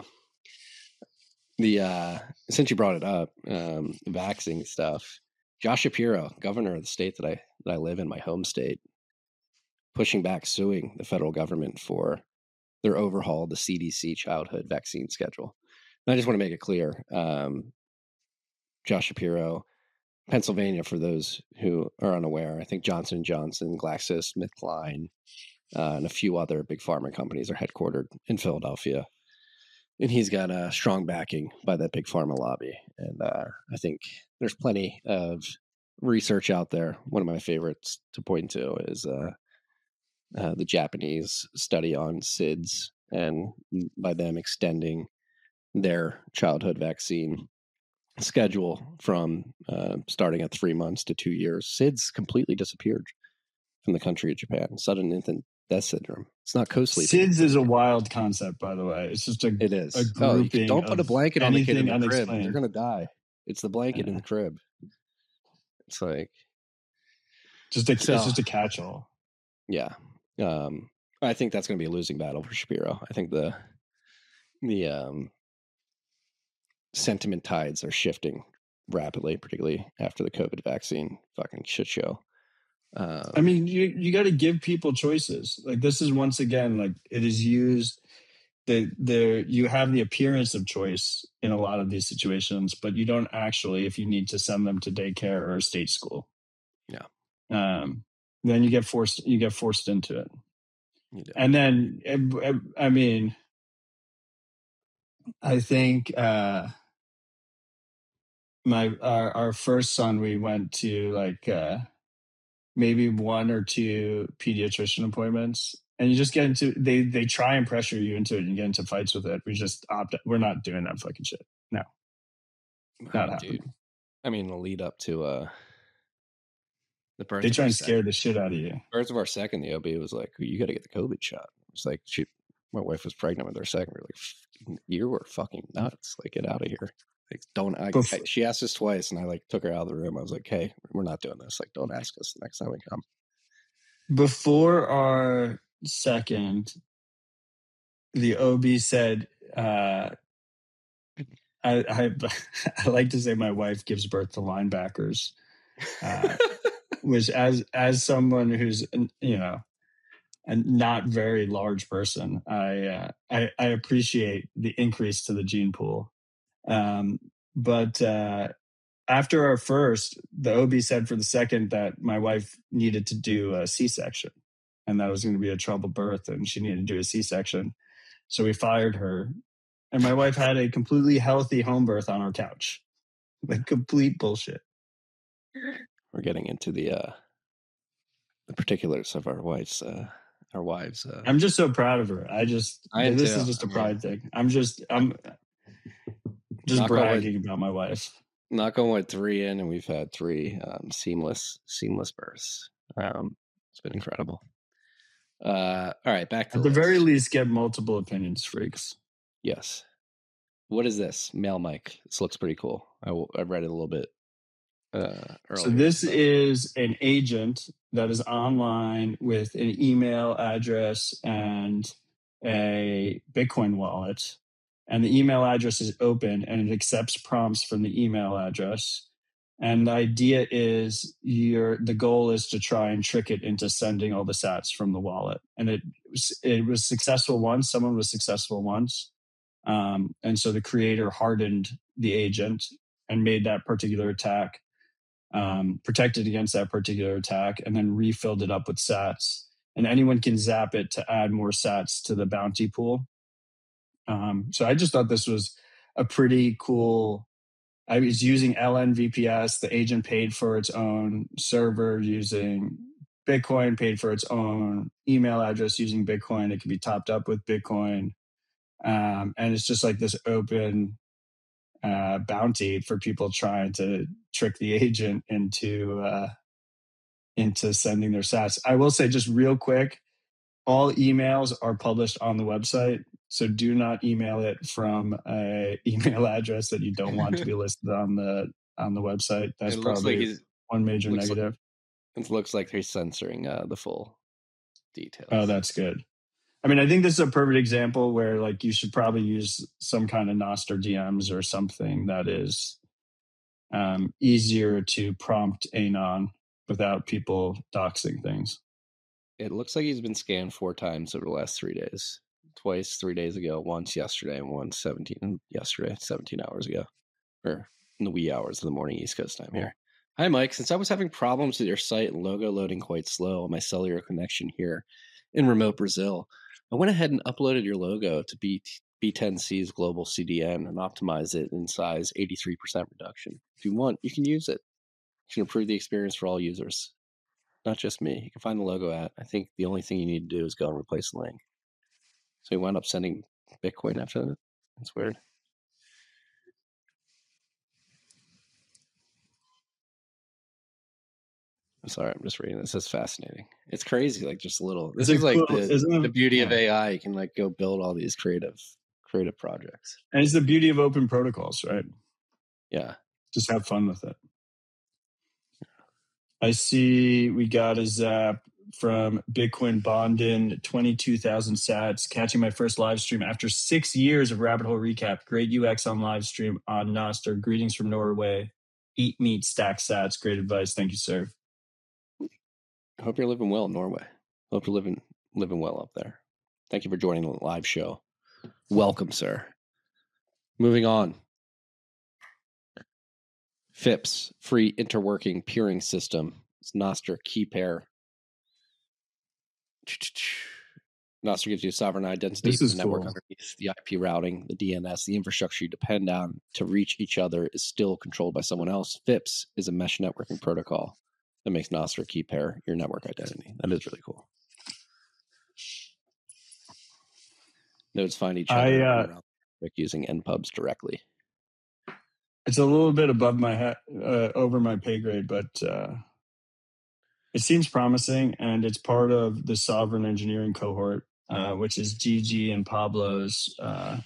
Since you brought it up, the vaccine stuff, Josh Shapiro, governor of the state that I live in, my home state, pushing back, suing the federal government for their overhaul of the CDC childhood vaccine schedule. And I just want to make it clear, Josh Shapiro, Pennsylvania, for those who are unaware, I think Johnson & Johnson, GlaxoSmithKline, and a few other big pharma companies are headquartered in Philadelphia. And he's got a strong backing by that big pharma lobby. And I think there's plenty of research out there. One of my favorites to point to is the Japanese study on SIDS, and by them extending their childhood vaccine schedule from starting at 3 months to 2 years. SIDS completely disappeared from the country of Japan. Sudden infant death syndrome. It's not co-sleeping. SIDS is a wild concept, by the way. It's just a grouping. Don't put a blanket on the kid in the crib. Unexplained. They're going to die. It's the blanket in the crib. It's like it's just a catch-all. Yeah. I think that's going to be a losing battle for Shapiro. I think the sentiment tides are shifting rapidly, particularly after the COVID vaccine fucking shit show. I mean, you got to give people choices. Like, this is once again, like, it is used you have the appearance of choice in a lot of these situations, but you don't actually if you need to send them to daycare or state school. Yeah. Then you get forced into it. And then I mean, I think our first son, we went to like maybe 1 or 2 pediatrician appointments, and you just get into they try and pressure you into it and you get into fights with it. We just we're not doing that fucking shit. No. Not happening. Dude. I mean, the lead up to the birth. They try and scare the shit out of you. Birth of our second, the OB was like, you got to get the COVID shot. It's like, my wife was pregnant with her second. We were like, you were fucking nuts. Like, get out of here. Like, don't. She asked us twice, and I like took her out of the room. I was like, hey, we're not doing this. Like, don't ask us the next time we come. Before our second, the OB said, I like to say my wife gives birth to linebackers, which as someone who's, you know, a not very large person, I appreciate the increase to the gene pool. But after our first, the OB said for the second that my wife needed to do a C-section, and that was going to be a trouble birth, and she needed to do a C-section. So we fired her, and my wife had a completely healthy home birth on our couch. Like complete bullshit. We're getting into the particulars of our wives. I'm just so proud of her. This is just a pride thing. I'm just bragging about my wife. Knock on wood, 3 in, and we've had 3 seamless births. It's been incredible. All right, back to at the very least, get multiple opinions, freaks. Yes. What is this? Mail mic. This looks pretty cool. I read it a little bit earlier. So this is an agent that is online with an email address and a Bitcoin wallet. And the email address is open and it accepts prompts from the email address. And the idea is the goal is to try and trick it into sending all the sats from the wallet. And it was successful once. Someone was successful once. And so the creator hardened the agent and made that particular attack, protected against that particular attack, and then refilled it up with sats. And anyone can zap it to add more sats to the bounty pool. So I just thought this was a pretty cool. I was using LNVPS. The agent paid for its own server using Bitcoin, paid for its own email address using Bitcoin. It can be topped up with Bitcoin. And it's just like this open bounty for people trying to trick the agent into sending their sats. I will say just real quick, all emails are published on the website. So do not email it from an email address that you don't want to be listed on the website. That's probably one major negative. It looks like they're censoring the full details. Oh, that's good. I mean, I think this is a perfect example where like you should probably use some kind of Nostr DMs or something that is easier to prompt anon without people doxing things. It looks like he's been scanned 4 times over the last 3 days. Twice 3 days ago, once yesterday, and once 17 hours ago, or in the wee hours of the morning East Coast time here. Hi, Mike. Since I was having problems with your site and logo loading quite slow on my cellular connection here in remote Brazil, I went ahead and uploaded your logo to B10C's global CDN and optimized it in size 83% reduction. If you want, you can use it. You can improve the experience for all users, not just me. You can find the logo at, I think the only thing you need to do is go and replace the link. So we wound up sending Bitcoin after that. That's weird. I'm sorry, I'm just reading this. It's fascinating. It's crazy, like just a little. This is like the beauty of AI. You can like go build all these creative projects. And it's the beauty of open protocols, right? Yeah. Just have fun with it. I see we got a zap from Bitcoin Bondin, 22,000 sats, catching my first live stream after 6 years of Rabbit Hole Recap. Great UX on live stream on Nostr. Greetings from Norway. Eat meat, stack sats. Great advice. Thank you, sir. I hope you're living well in Norway. Hope you're living well up there. Thank you for joining the live show. Welcome, sir. Moving on. FIPS, free interworking peering system. It's Nostr key pair. Nostr gives you sovereign identity This for is the network cool. underneath. The IP routing, the DNS, the infrastructure you depend on to reach each other is still controlled by someone else. FIPS is a mesh networking protocol that makes Nostr key pair your network identity. That is really cool. Nodes find each other around using npubs directly. It's a little bit above my head, over my pay grade, but it seems promising, and it's part of the sovereign engineering cohort, which is Gigi and Pablo's.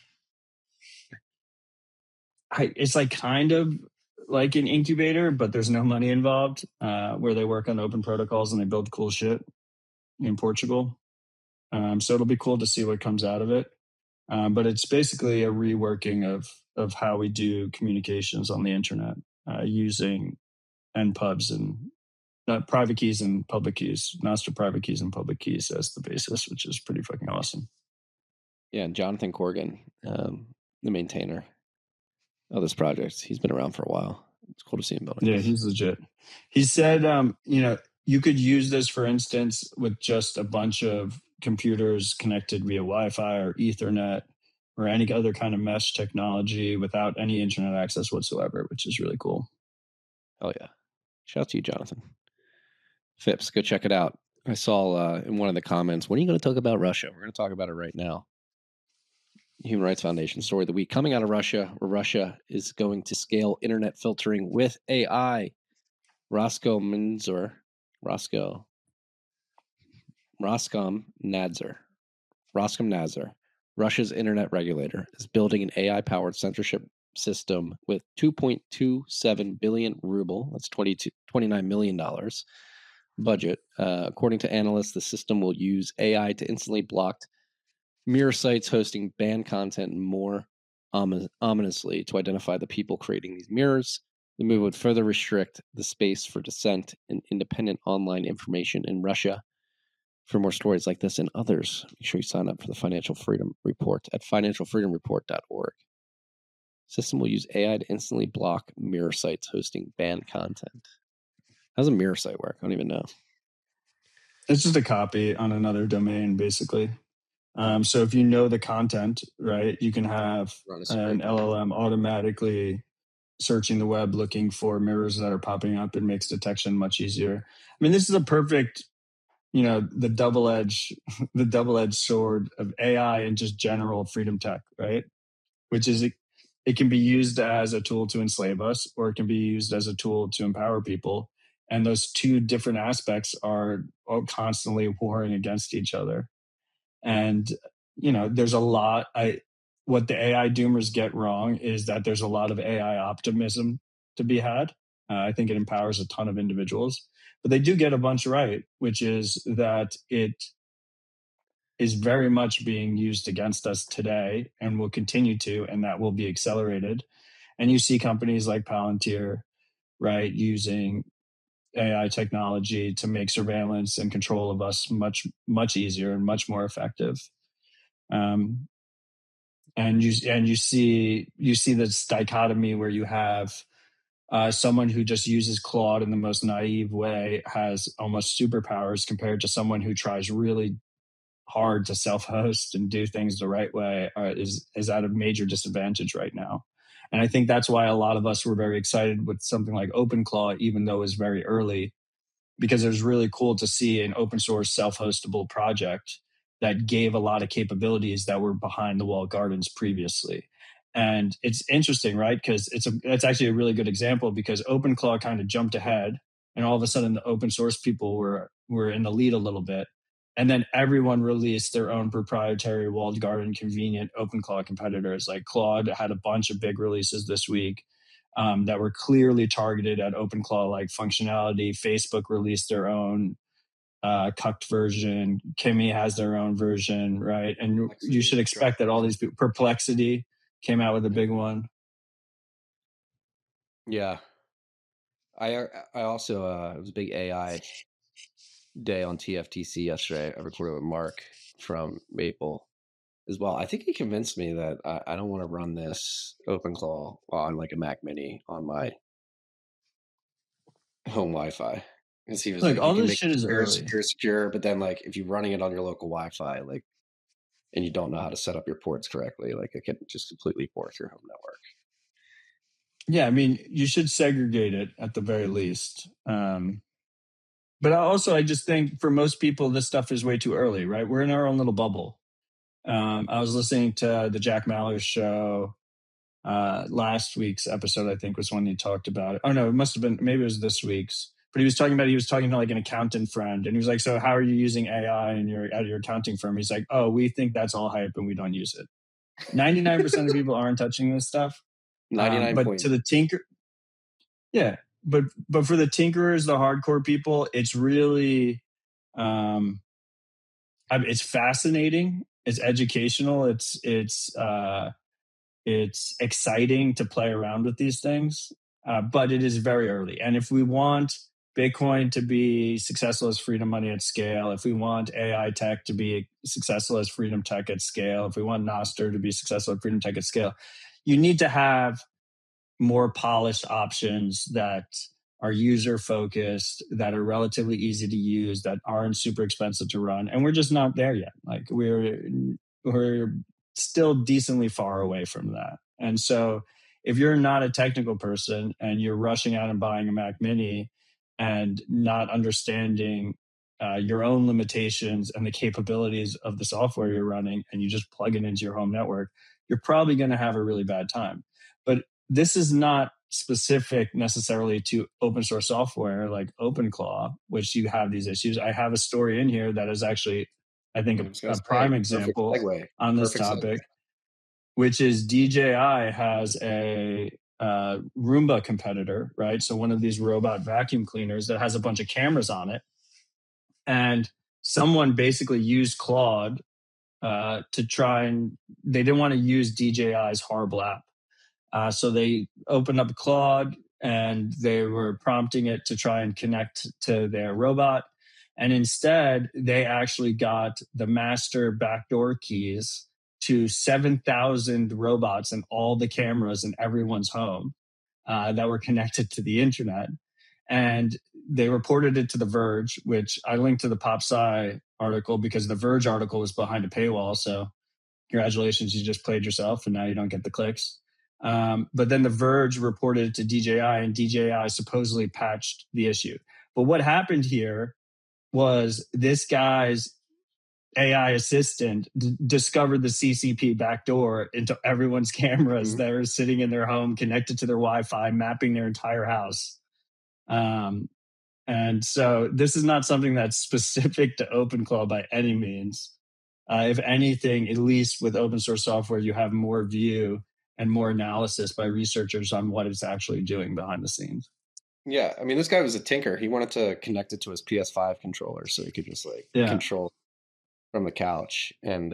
It's like kind of like an incubator, but there's no money involved, where they work on open protocols and they build cool shit in Portugal. So it'll be cool to see what comes out of it. But it's basically a reworking of how we do communications on the internet using npubs and private keys and public keys, Nostr private keys and public keys as the basis, which is pretty fucking awesome. Yeah, and Jonathan Corgan, the maintainer of this project, he's been around for a while. It's cool to see him building. Yeah, he's legit. He said, you could use this, for instance, with just a bunch of computers connected via Wi-Fi or Ethernet or any other kind of mesh technology without any internet access whatsoever, which is really cool. Oh, yeah. Shout out to you, Jonathan. FIPS, go check it out. I saw in one of the comments, when are you going to talk about Russia? We're going to talk about it right now. Human Rights Foundation story of the week. Coming out of Russia, where Russia is going to scale internet filtering with AI. Roskomnadzor, Russia's internet regulator, is building an AI-powered censorship system with 2.27 billion ruble, that's $29 million budget. According to analysts, the system will use AI to instantly block mirror sites hosting banned content and more ominously to identify the people creating these mirrors. The move would further restrict the space for dissent and independent online information in Russia. For more stories like this and others, make sure you sign up for the Financial Freedom Report at financialfreedomreport.org. System will use AI to instantly block mirror sites hosting banned content. How does a mirror site work? I don't even know. It's just a copy on another domain, basically. So if you know the content, right, you can have an LLM automatically searching the web looking for mirrors that are popping up. It makes detection much easier. I mean, this is a perfect, the double-edged sword of AI and just general freedom tech, right? Which is it can be used as a tool to enslave us, or it can be used as a tool to empower people. And those two different aspects are constantly warring against each other. And, there's a lot. What the AI doomers get wrong is that there's a lot of AI optimism to be had. I think it empowers a ton of individuals, but they do get a bunch right, which is that it is very much being used against us today and will continue to, and that will be accelerated. And you see companies like Palantir, right, using AI technology to make surveillance and control of us much, much easier and much more effective. And you see this dichotomy where you have someone who just uses Claude in the most naive way has almost superpowers compared to someone who tries really hard to self-host and do things the right way is at a major disadvantage right now. And I think that's why a lot of us were very excited with something like OpenClaw, even though it was very early, because it was really cool to see an open source self-hostable project that gave a lot of capabilities that were behind the walled gardens previously. And it's interesting, right? Because it's actually a really good example, because OpenClaw kind of jumped ahead, and all of a sudden the open source people were in the lead a little bit. And then everyone released their own proprietary walled garden convenient OpenClaw competitors. Like Claude had a bunch of big releases this week that were clearly targeted at OpenClaw-like functionality. Facebook released their own cucked version. Kimi has their own version, right? And you should expect that all these people, Perplexity came out with a big one. Yeah. I also, it was a big AI day on TFTC yesterday. I recorded with Mark from Maple, as well. I think he convinced me that I don't want to run this OpenClaw on like a Mac Mini on my home Wi-Fi. Because he was Look, like, all you can this make shit it is secure, but then like if you're running it on your local Wi-Fi, like, and you don't know how to set up your ports correctly, like it can just completely port through home network. Yeah, I mean, you should segregate it at the very least. But I just think for most people, this stuff is way too early, right? We're in our own little bubble. I was listening to the Jack Mallers show last week's episode, I think was when he talked about it. Oh no, it must have been, maybe it was this week's. But he was talking to like an accountant friend, and he was like, "So how are you using AI at your accounting firm?" He's like, "Oh, we think that's all hype and we don't use it." 99% of people aren't touching this stuff. 99. But to the tinker, yeah. But for the tinkerers, the hardcore people, it's really, it's fascinating. It's educational. It's exciting to play around with these things. But it is very early. And if we want Bitcoin to be successful as freedom money at scale, if we want AI tech to be successful as freedom tech at scale, if we want Nostr to be successful at freedom tech at scale, you need to have more polished options that are user focused, that are relatively easy to use, that aren't super expensive to run. And we're just not there yet. Like we're still decently far away from that. And so if you're not a technical person and you're rushing out and buying a Mac Mini and not understanding your own limitations and the capabilities of the software you're running, and you just plug it into your home network, you're probably going to have a really bad time. But this is not specific necessarily to open source software like OpenClaw, which you have these issues. I have a story in here that is actually, I think, a prime example on this topic, which is DJI has a Roomba competitor, right? So one of these robot vacuum cleaners that has a bunch of cameras on it. And someone basically used Claude to try and, they didn't want to use DJI's horrible app. So they opened up Claude and they were prompting it to try and connect to their robot. And instead, they actually got the master backdoor keys to 7,000 robots and all the cameras in everyone's home that were connected to the internet. And they reported it to The Verge, which I linked to the PopSci article because the Verge article was behind a paywall. So congratulations, you just played yourself and now you don't get the clicks. But then The Verge reported it to DJI, and DJI supposedly patched the issue. But what happened here was this guy's AI assistant discovered the CCP backdoor into everyone's cameras that are sitting in their home, connected to their Wi-Fi, mapping their entire house. And so this is not something that's specific to OpenClaw by any means. If anything, at least with open source software, you have more view and more analysis by researchers on what it's actually doing behind the scenes. Yeah, I mean, this guy was a tinker. He wanted to connect it to his PS5 controller so he could just control from the couch. And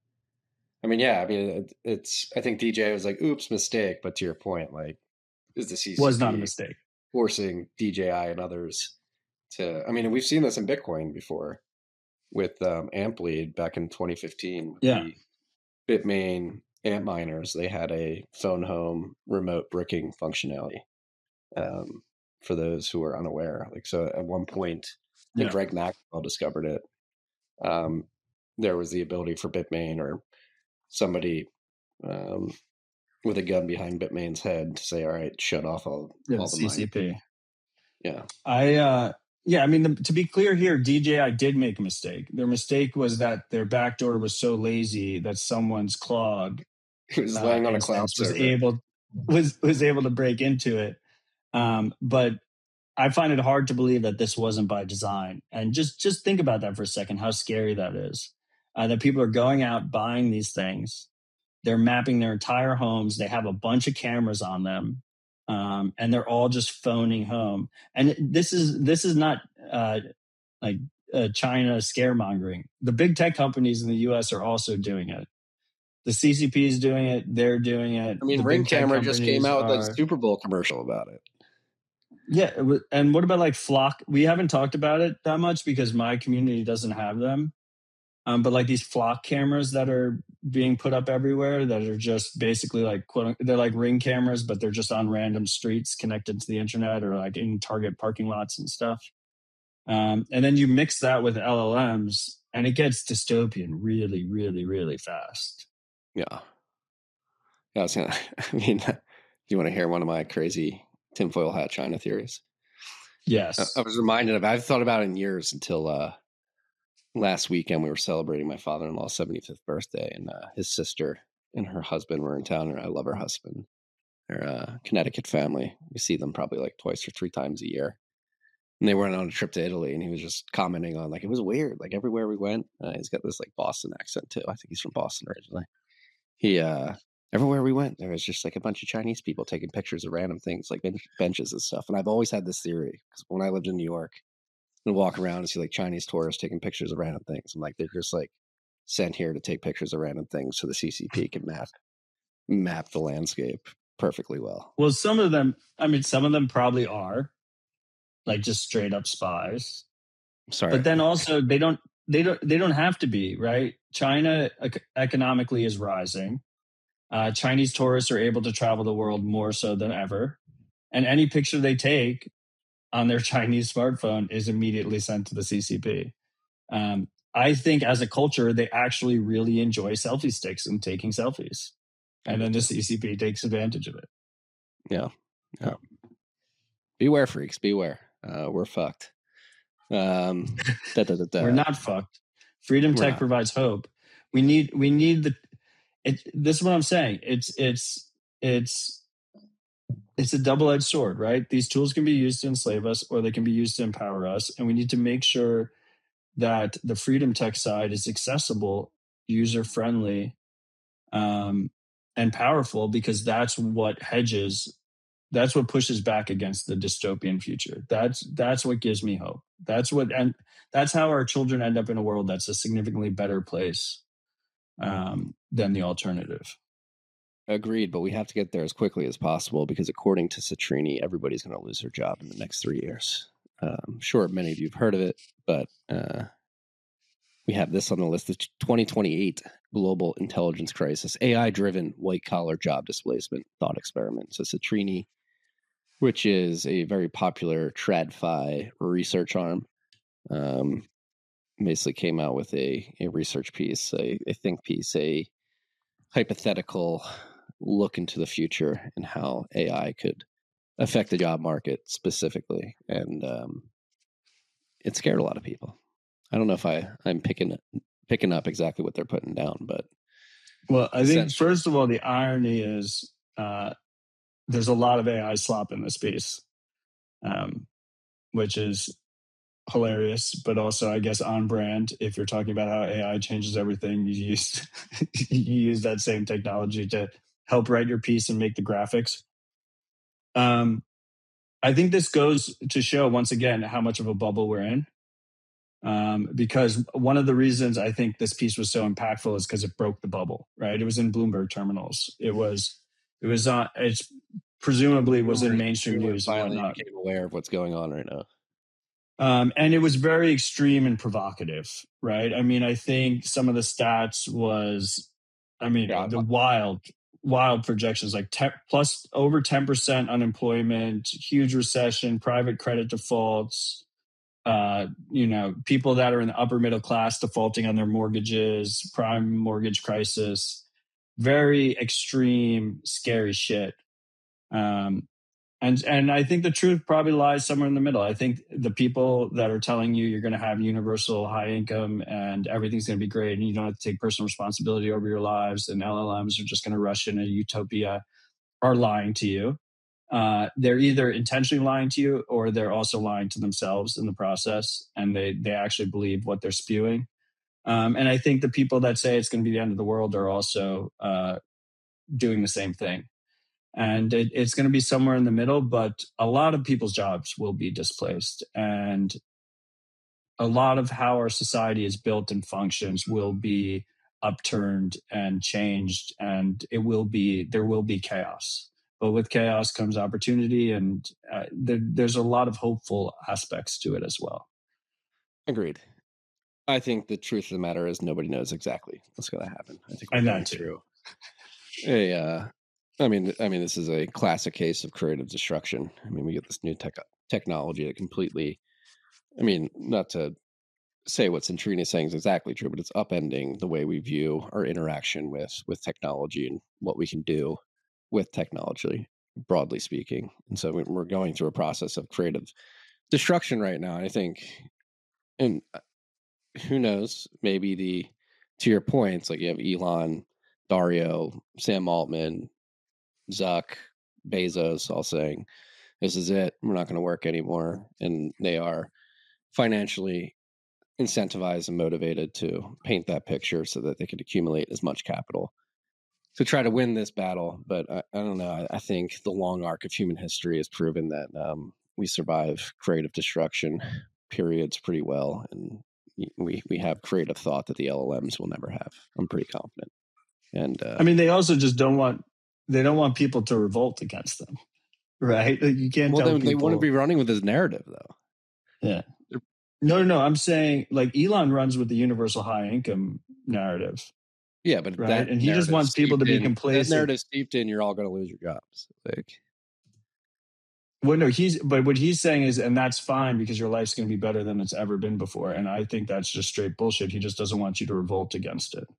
it's. I think DJ was like, "Oops, mistake." But to your point, like, is the CCP was not a mistake forcing DJI and others to? I mean, we've seen this in Bitcoin before with Amplead back in 2015. Yeah, the Bitmain Antminers, they had a phone home remote bricking functionality. For those who are unaware, like, so at one point, I think Greg Maxwell discovered it. There was the ability for Bitmain or somebody with a gun behind Bitmain's head to say, "All right, shut off all the CCP." mining. Yeah, I mean, to be clear here, DJI did make a mistake. Their mistake was that their backdoor was so lazy that someone's Claude was laying on a cloud server was able to break into it. But I find it hard to believe that this wasn't by design. And just think about that for a second, how scary that is. That people are going out buying these things. They're mapping their entire homes. They have a bunch of cameras on them. And they're all just phoning home. And this is not like China scaremongering. The big tech companies in the US are also doing it. The CCP is doing it. They're doing it. I mean, Ring Camera just came out with a Super Bowl commercial about it. Yeah. And what about like Flock? We haven't talked about it that much because my community doesn't have them. But like these Flock cameras that are being put up everywhere that are just basically like they're like Ring cameras, but they're just on random streets connected to the internet or like in Target parking lots and stuff. And then you mix that with LLMs and it gets dystopian really, really, really fast. Yeah. I was gonna, I mean, do you want to hear one of my crazy tinfoil hat China theories? Yes. I was reminded of, I've thought about it in years until last weekend we were celebrating my father-in-law's 75th birthday, and his sister and her husband were in town, and I love her husband. They're a Connecticut family. We see them probably like twice or three times a year. And they went on a trip to Italy, and he was just commenting on like, it was weird. Like everywhere we went, he's got this like Boston accent too. I think he's from Boston originally. Everywhere we went, there was just like a bunch of Chinese people taking pictures of random things like benches and stuff. And I've always had this theory because when I lived in New York, and walk around and see like Chinese tourists taking pictures of random things. I'm like, they're just like sent here to take pictures of random things so the CCP can map the landscape perfectly well. Well, some of them probably are like just straight up spies. Sorry. But then also they don't have to be, right? China economically is rising. Chinese tourists are able to travel the world more so than ever. And any picture they take on their Chinese smartphone is immediately sent to the CCP. I think as a culture, they actually really enjoy selfie sticks and taking selfies. And then the CCP takes advantage of it. Yeah. Beware, freaks. Beware. We're fucked. We're not fucked. Freedom Tech provides hope. We need this is what I'm saying. It's a double-edged sword, right? These tools can be used to enslave us or they can be used to empower us. And we need to make sure that the Freedom Tech side is accessible, user-friendly, and powerful, because that's what pushes back against the dystopian future. That's what gives me hope. That's how our children end up in a world that's a significantly better place than the alternative. Agreed, but we have to get there as quickly as possible because according to Citrini, everybody's going to lose their job in the next 3 years. I'm sure many of you have heard of it, but we have this on the list: the 2028 global intelligence crisis, AI-driven white-collar job displacement thought experiment. So Citrini, which is a very popular TradFi research arm, basically came out with a research piece, a think piece, a hypothetical look into the future and how AI could affect the job market specifically. And it scared a lot of people. I don't know if I'm picking up exactly what they're putting down, but well, I think first of all, the irony is there's a lot of AI slop in this piece, which is hilarious, but also I guess on brand. If you're talking about how AI changes everything, you use that same technology to help write your piece and make the graphics. I think this goes to show once again how much of a bubble we're in. Because one of the reasons I think this piece was so impactful is because it broke the bubble, right? It was in Bloomberg terminals. It's presumably was in mainstream news. Finally became aware of what's going on right now. And it was very extreme and provocative, right? I mean, I think some of the stats was, the wild projections, like plus over 10% unemployment, huge recession, private credit defaults, people that are in the upper middle class defaulting on their mortgages, prime mortgage crisis, very extreme, scary shit. And I think the truth probably lies somewhere in the middle. I think the people that are telling you you're going to have universal high income and everything's going to be great and you don't have to take personal responsibility over your lives and LLMs are just going to rush in a utopia are lying to you. They're either intentionally lying to you or they're also lying to themselves in the process, and they actually believe what they're spewing. And I think the people that say it's going to be the end of the world are also doing the same thing. And it's going to be somewhere in the middle, but a lot of people's jobs will be displaced. And a lot of how our society is built and functions will be upturned and changed, and there will be chaos. But with chaos comes opportunity, and there's a lot of hopeful aspects to it as well. Agreed. I think the truth of the matter is nobody knows exactly what's going to happen. I think we're And going that too. through I mean, this is a classic case of creative destruction. I mean, we get this new technology that completely, I mean, not to say what Centrini is saying is exactly true, but it's upending the way we view our interaction with technology and what we can do with technology, broadly speaking. And so we're going through a process of creative destruction right now. I think, and who knows, maybe to your points, like you have Elon, Dario, Sam Altman, Zuck, Bezos all saying, this is it. We're not going to work anymore. And they are financially incentivized and motivated to paint that picture so that they can accumulate as much capital to try to win this battle. But I don't know. I think the long arc of human history has proven that we survive creative destruction periods pretty well. And we have creative thought that the LLMs will never have. I'm pretty confident. And I mean, they also just don't want people to revolt against them, right? You can't tell people. They want to be running with this narrative, though. Yeah. No. I'm saying like Elon runs with the universal high income narrative. Yeah, but right, and he just wants people to be complacent. That narrative steeped in, you're all going to lose your jobs. Like, well, no, but what he's saying is, and that's fine because your life's going to be better than it's ever been before. And I think that's just straight bullshit. He just doesn't want you to revolt against it.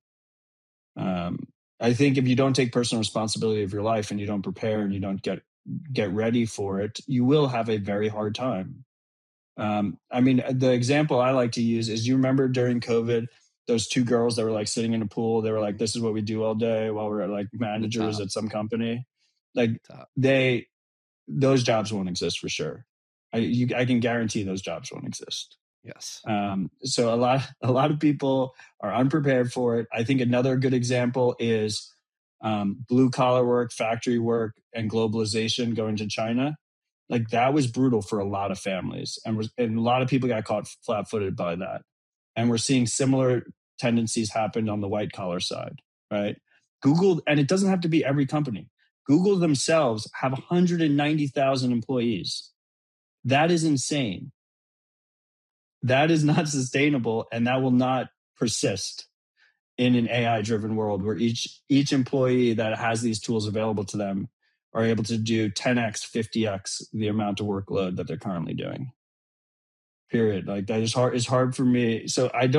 I think if you don't take personal responsibility of your life and you don't prepare and you don't get ready for it, you will have a very hard time. I mean, the example I like to use is, you remember during COVID, those two girls that were like sitting in a pool, they were like, this is what we do all day while we're like managers at some company. Like those jobs won't exist for sure. I can guarantee those jobs won't exist. Yes. So a lot of people are unprepared for it. I think another good example is blue collar work, factory work, and globalization going to China. Like that was brutal for a lot of families, and a lot of people got caught flat-footed by that. And we're seeing similar tendencies happen on the white collar side, right? Google, and it doesn't have to be every company. Google themselves have 190,000 employees. That is insane. That is not sustainable, and that will not persist in an AI-driven world where each employee that has these tools available to them are able to do 10x, 50x the amount of workload that they're currently doing. Period. Like that is hard. It's hard for me. So I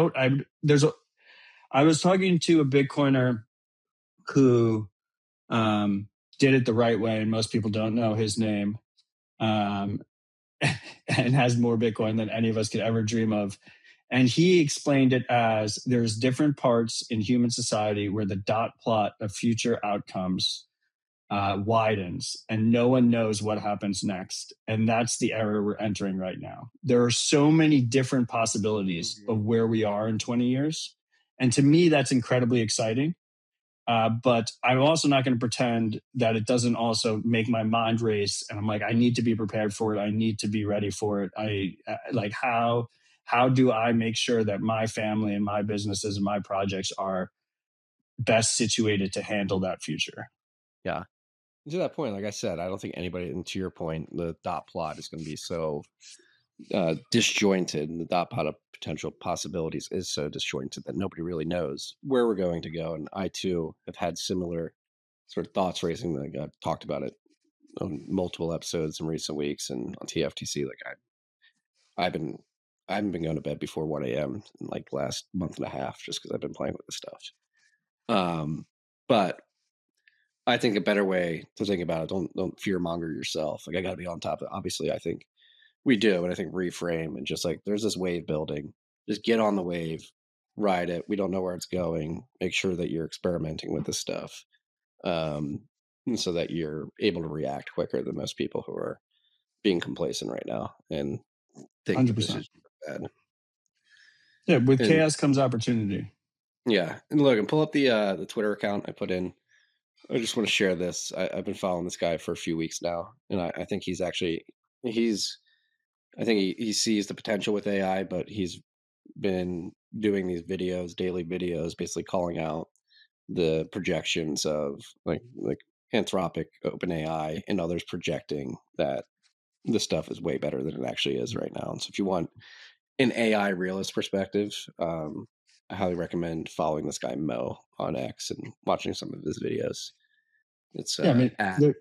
was talking to a Bitcoiner who did it the right way, and most people don't know his name, and has more Bitcoin than any of us could ever dream of. And he explained it as there's different parts in human society where the dot plot of future outcomes widens, and no one knows what happens next. And that's the era we're entering right now. There are so many different possibilities of where we are in 20 years. And to me, that's incredibly exciting. But I'm also not going to pretend that it doesn't also make my mind race. And I'm like, I need to be prepared for it. I need to be ready for it. How do I make sure that my family and my businesses and my projects are best situated to handle that future? Yeah. To that point, like I said, I don't think anybody, and to your point, the dot plot is going to be so disjointed, and the dot plot of potential possibilities is so disjointed that nobody really knows where we're going to go. And I too have had similar sort of thoughts racing. Like I've talked about it on multiple episodes in recent weeks and on TFTC. Like I haven't been going to bed before 1 a.m. in like the last month and a half just because I've been playing with this stuff. But I think a better way to think about it, don't fear monger yourself. Like I got to be on top of it. Obviously, I think we do, and I think reframe and just like there's this wave building. Just get on the wave, ride it. We don't know where it's going. Make sure that you're experimenting with this stuff, so that you're able to react quicker than most people who are being complacent right now and think 100%. bad. Yeah, with chaos comes opportunity. Yeah, and look, and pull up the Twitter account I put in. I just want to share this. I've been following this guy for a few weeks now, and I think he sees the potential with AI, but he's been doing these daily videos, basically calling out the projections of like Anthropic, OpenAI, and others projecting that this stuff is way better than it actually is right now. And so if you want an AI realist perspective, I highly recommend following this guy Mo on X and watching some of his videos. It's Yeah, I mean,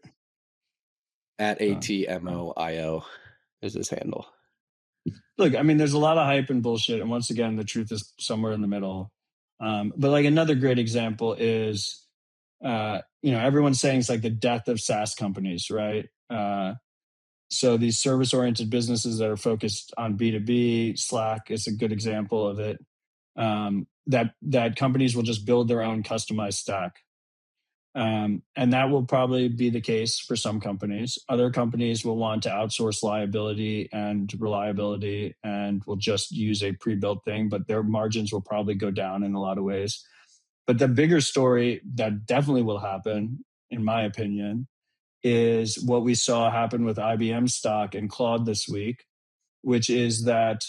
at ATMOIO is his handle. look, I mean, there's a lot of hype and bullshit, and once again, the truth is somewhere in the middle. But like another great example is, everyone's saying it's like the death of SaaS companies, right? So these service-oriented businesses that are focused on B2B, Slack is a good example of it. That companies will just build their own customized stack. And that will probably be the case for some companies. Other companies will want to outsource liability and reliability and will just use a pre-built thing, but their margins will probably go down in a lot of ways. But the bigger story that definitely will happen, in my opinion, is what we saw happen with IBM stock and Claude this week, which is that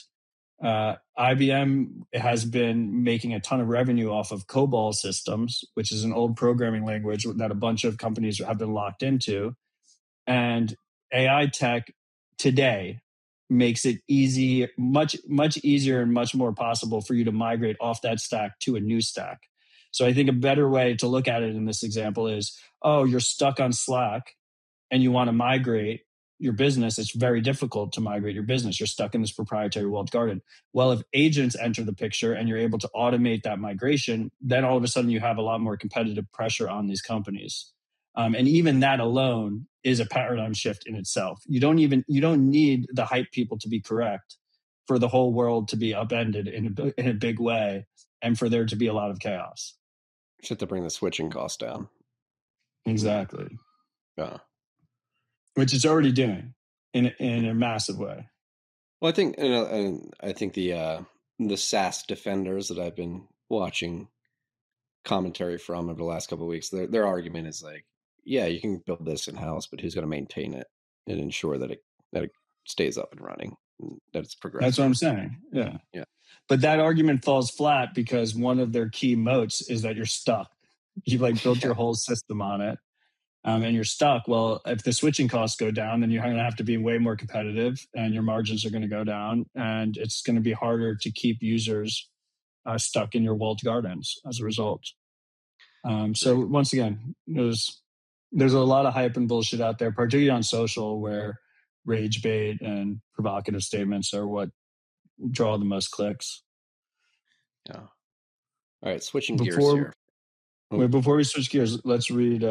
IBM has been making a ton of revenue off of COBOL systems, which is an old programming language that a bunch of companies have been locked into. And AI tech today makes it easy, much easier and much more possible for you to migrate off that stack to a new stack. So I think a better way to look at it in this example is, you're stuck on Slack and you want to migrate your business. It's very difficult to migrate your business. You're stuck in this proprietary walled garden. Well, if agents enter the picture and you're able to automate that migration, then all of a sudden you have a lot more competitive pressure on these companies. And even that alone is a paradigm shift in itself. You don't need the hype people to be correct for the whole world to be upended in a big way and for there to be a lot of chaos. Just to bring the switching cost down. Exactly. Yeah. Which it's already doing in a massive way. Well, I think the SaaS defenders that I've been watching commentary from over the last couple of weeks, their argument is like, yeah, you can build this in house, but who's going to maintain it and ensure that it stays up and running, and that it's progressive? That's what I'm saying. Yeah. But that argument falls flat because one of their key moats is that you're stuck. You've built your whole system on it. And you're stuck. Well, if the switching costs go down, then you're going to have to be way more competitive and your margins are going to go down. And it's going to be harder to keep users stuck in your walled gardens as a result. So once again, there's a lot of hype and bullshit out there, particularly on social, where rage bait and provocative statements are what draw the most clicks. Yeah. All right, switching gears here. Wait, before we switch gears, let's read...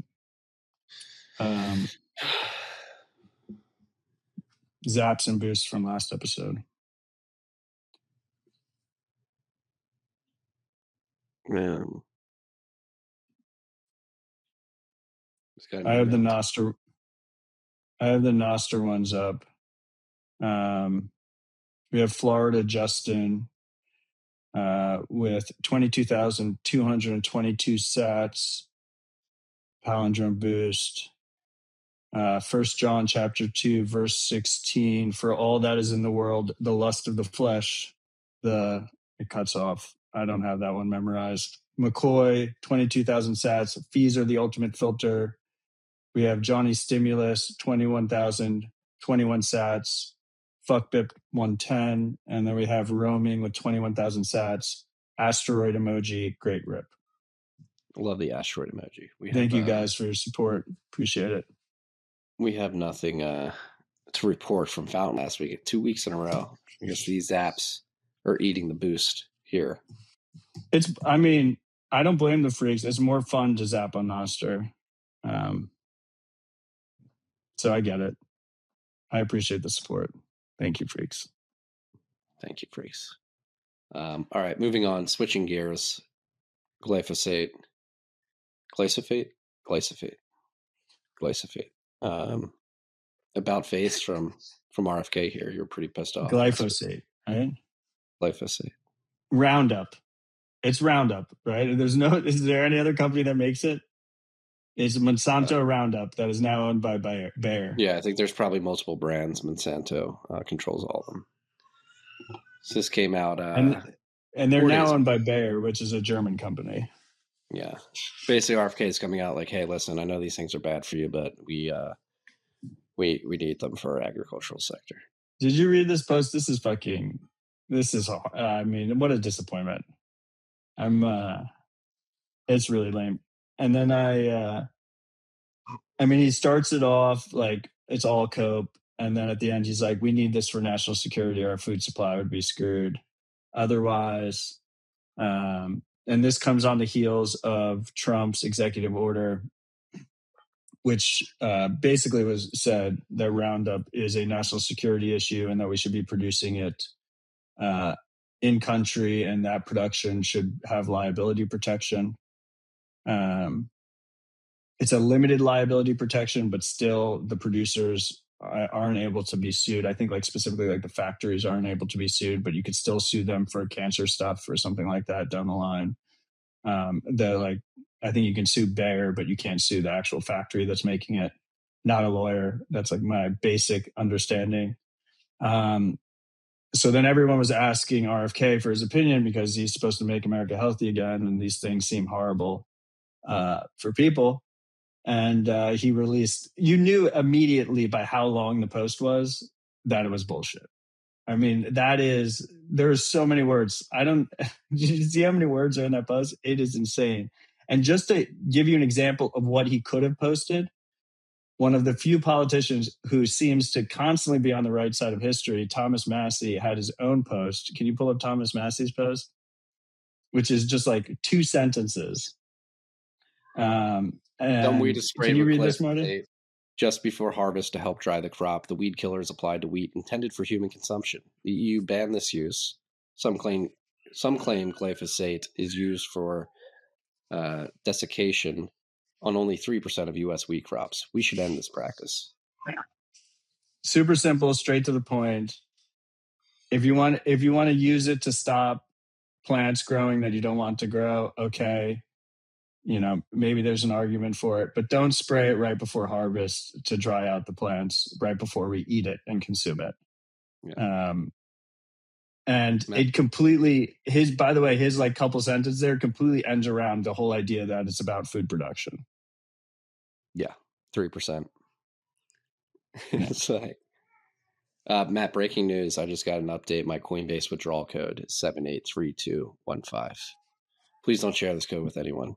zaps and boosts from last episode. Man. I have the Noster ones up. We have Florida Justin with 22,222 sats. Palindrome boost. 1 John chapter 2, verse 16, for all that is in the world, the lust of the flesh, it cuts off. I don't have that one memorized. McCoy, 22,000 sats. Fees are the ultimate filter. We have Johnny Stimulus, 21,021 sats. Fuckbip, 110. And then we have Roaming with 21,000 sats. Asteroid emoji, great rip. Love the asteroid emoji. Thank you guys for your support. Appreciate it. We have nothing to report from Fountain last week. 2 weeks in a row. I guess these apps are eating the boost here. I don't blame the freaks. It's more fun to zap on Noster. So I get it. I appreciate the support. Thank you, freaks. Thank you, freaks. All right, moving on. Switching gears. Glyphosate. About face from RFK here. You're pretty pissed off. Glyphosate, right? Glyphosate. Roundup. It's Roundup, right? Is there any other company that makes it? It's Monsanto Roundup that is now owned by Bayer. Yeah, I think there's probably multiple brands. Monsanto controls all of them. So this came out. And they're now owned by Bayer, which is a German company. Yeah. Basically, RFK is coming out like, hey, listen, I know these things are bad for you, but we need them for our agricultural sector. Did you read this post? This is fucking This is, I mean, what a disappointment. It's really lame. And then I mean, he starts it off like it's all cope. And then at the end, he's like, we need this for national security. Our food supply would be screwed otherwise. And this comes on the heels of Trump's executive order, which basically was said that Roundup is a national security issue and that we should be producing it in country, and that production should have liability protection. It's a limited liability protection, but still the producers aren't able to be sued. I think like specifically like the factories aren't able to be sued, but you could still sue them for cancer stuff or something like that down the line. I think you can sue Bayer, but you can't sue the actual factory that's making it. Not a lawyer. That's like my basic understanding. So then everyone was asking RFK for his opinion because he's supposed to make America healthy again, and these things seem horrible for people. And he released, you knew immediately by how long the post was that it was bullshit. I mean, there's so many words. Did you see how many words are in that post? It is insane. And just to give you an example of what he could have posted, one of the few politicians who seems to constantly be on the right side of history, Thomas Massie, had his own post. Can you pull up Thomas Massie's post? Which is just like 2 sentences. Dumb weed is sprayed. Can you read this, Marty? Just before harvest to help dry the crop, the weed killer is applied to wheat intended for human consumption. The EU banned this use. Some claim glyphosate is used for desiccation on only 3% of U.S. wheat crops. We should end this practice. Super simple, straight to the point. If you want to use it to stop plants growing that you don't want to grow, okay. Maybe there's an argument for it, but don't spray it right before harvest to dry out the plants right before we eat it and consume it. Yeah. And it completely, by the way, his like couple sentences there completely ends around the whole idea that it's about food production. Yeah, 3%. It's like, Matt, breaking news. I just got an update. My Coinbase withdrawal code is 783215. Please don't share this code with anyone.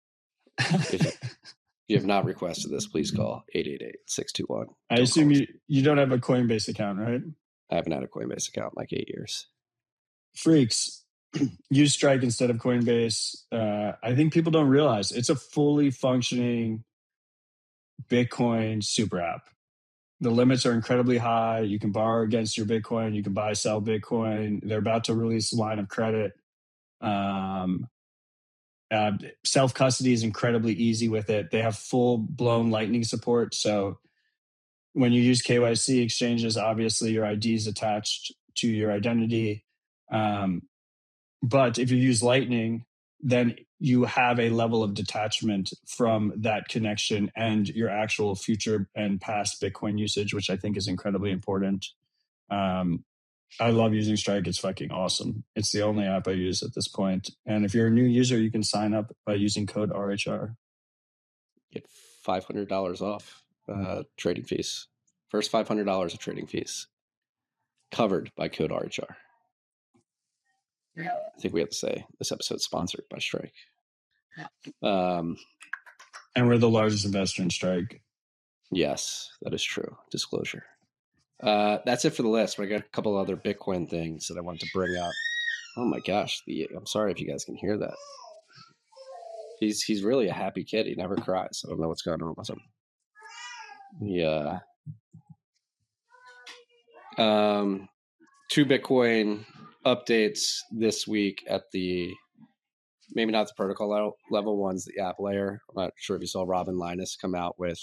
If you have not requested this, please call 888-621. I assume you don't have a Coinbase account, right? I haven't had a Coinbase account in like 8 years. Freaks, use Strike instead of Coinbase. I think people don't realize it's a fully functioning Bitcoin super app. The limits are incredibly high. You can borrow against your Bitcoin. You can buy, sell Bitcoin. They're about to release a line of credit. Self-custody is incredibly easy with it. They have full-blown Lightning support. So when you use KYC exchanges, obviously your ID is attached to your identity. But if you use Lightning, then you have a level of detachment from that connection and your actual future and past Bitcoin usage, which I think is incredibly important. I love using Strike. It's fucking awesome. It's the only app I use at this point. And if you're a new user, you can sign up by using code RHR. Get $500 off trading fees. First $500 of trading fees covered by code RHR. I think we have to say this episode is sponsored by Strike. And we're the largest investor in Strike. Yes, that is true. Disclosure. That's it for the list. But I got a couple other Bitcoin things that I want to bring up. Oh my gosh, I'm sorry if you guys can hear that. He's really a happy kid. He never cries. I don't know what's going on with him. Yeah. 2 Bitcoin updates this week at maybe not the protocol level ones, the app layer. I'm not sure if you saw Robin Linus come out with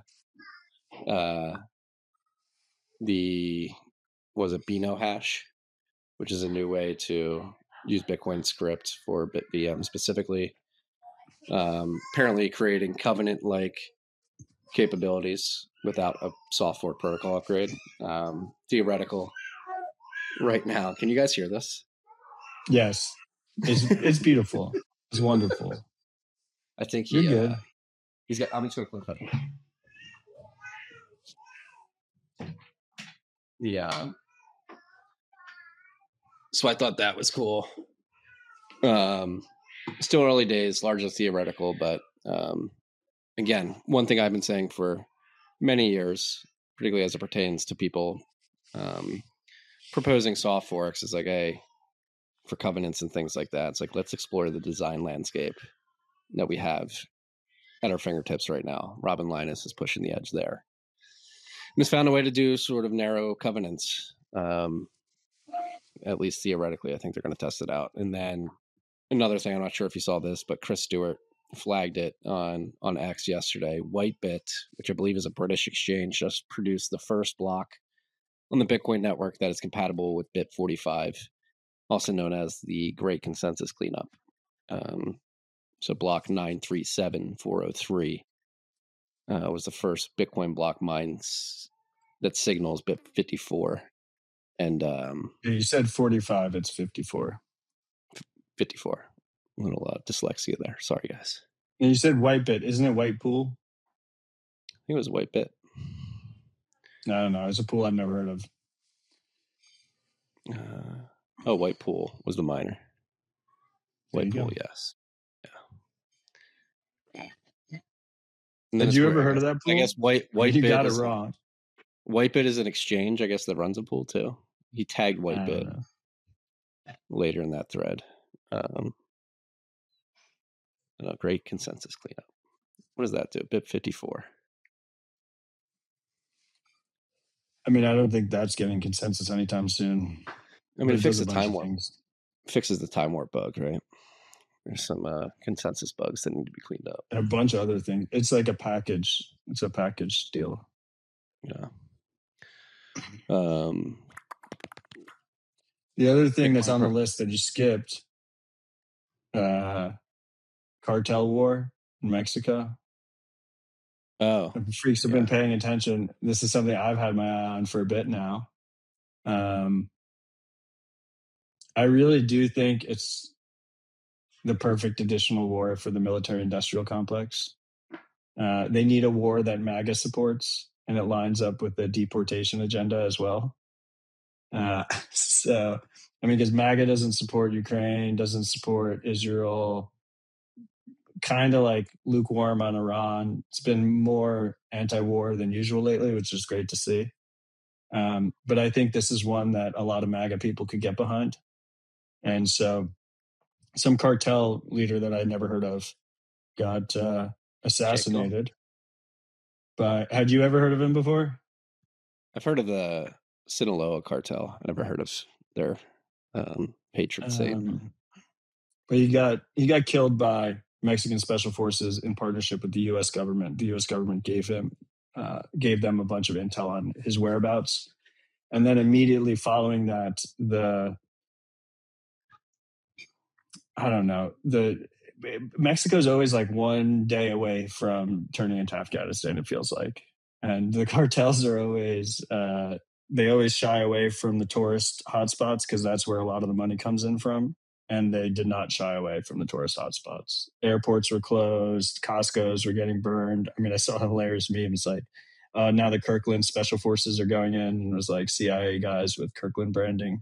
Beano hash, which is a new way to use Bitcoin script for BitVM specifically. Apparently creating covenant-like capabilities without a soft fork protocol upgrade. Theoretical right now. Can you guys hear this? Yes. It's beautiful. It's wonderful. I think you're good. He's got. I'm just going to click that. Yeah. So I thought that was cool. Still early days, largely theoretical, but again, one thing I've been saying for many years, particularly as it pertains to people proposing soft forks, is like, hey, for covenants and things like that, it's like, let's explore the design landscape that we have at our fingertips right now. Robin Linus is pushing the edge there. And has found a way to do sort of narrow covenants, at least theoretically. I think they're going to test it out. And then another thing, I'm not sure if you saw this, but Chris Stewart flagged it on X yesterday. Whitebit, which I believe is a British exchange, just produced the first block on the Bitcoin network that is compatible with BIP45, also known as the Great Consensus Cleanup. So block 937403 was the first Bitcoin block mines that signals BIP54. And you said 45, it's 54. 54. A little dyslexia there. Sorry, guys. And you said Whitebit. Isn't it Whitepool? I think it was Whitebit. I don't know. It's a pool I've never heard of. Whitepool was the miner. Whitepool, yes. Yeah. Had you ever heard of that pool? I guess Whitebit. You got it wrong. Whitebit is an exchange, I guess, that runs a pool too. He tagged Whitebit later in that thread. Great Consensus Cleanup. What does that do? BIP54. I mean, I don't think that's getting consensus anytime soon. I mean, it fixes the time warp. Fixes the time warp bug, right? There's some consensus bugs that need to be cleaned up. And a bunch of other things. It's like a package. It's a package deal. Yeah. The other thing that's on the list that you skipped, cartel war in Mexico. Oh, if freaks have been paying attention. This is something I've had my eye on for a bit now. I really do think it's the perfect additional war for the military-industrial complex. They need a war that MAGA supports, and it lines up with the deportation agenda as well. So, I mean, because MAGA doesn't support Ukraine, doesn't support Israel, kind of like lukewarm on Iran. It's been more anti-war than usual lately, which is great to see. But I think this is one that a lot of MAGA people could get behind. And so some cartel leader that I'd never heard of got assassinated. But had you ever heard of him before? I've heard of the Sinaloa cartel. I never heard of their patron saint. But he got killed by Mexican special forces in partnership with the U.S. government. The U.S. government gave them a bunch of intel on his whereabouts, and then immediately following that, Mexico's always like one day away from turning into Afghanistan, it feels like. And the cartels are always, they always shy away from the tourist hotspots because that's where a lot of the money comes in from. And they did not shy away from the tourist hotspots. Airports were closed. Costco's were getting burned. I mean, I saw a hilarious meme. It's like, now the Kirkland special forces are going in. And it was like CIA guys with Kirkland branding.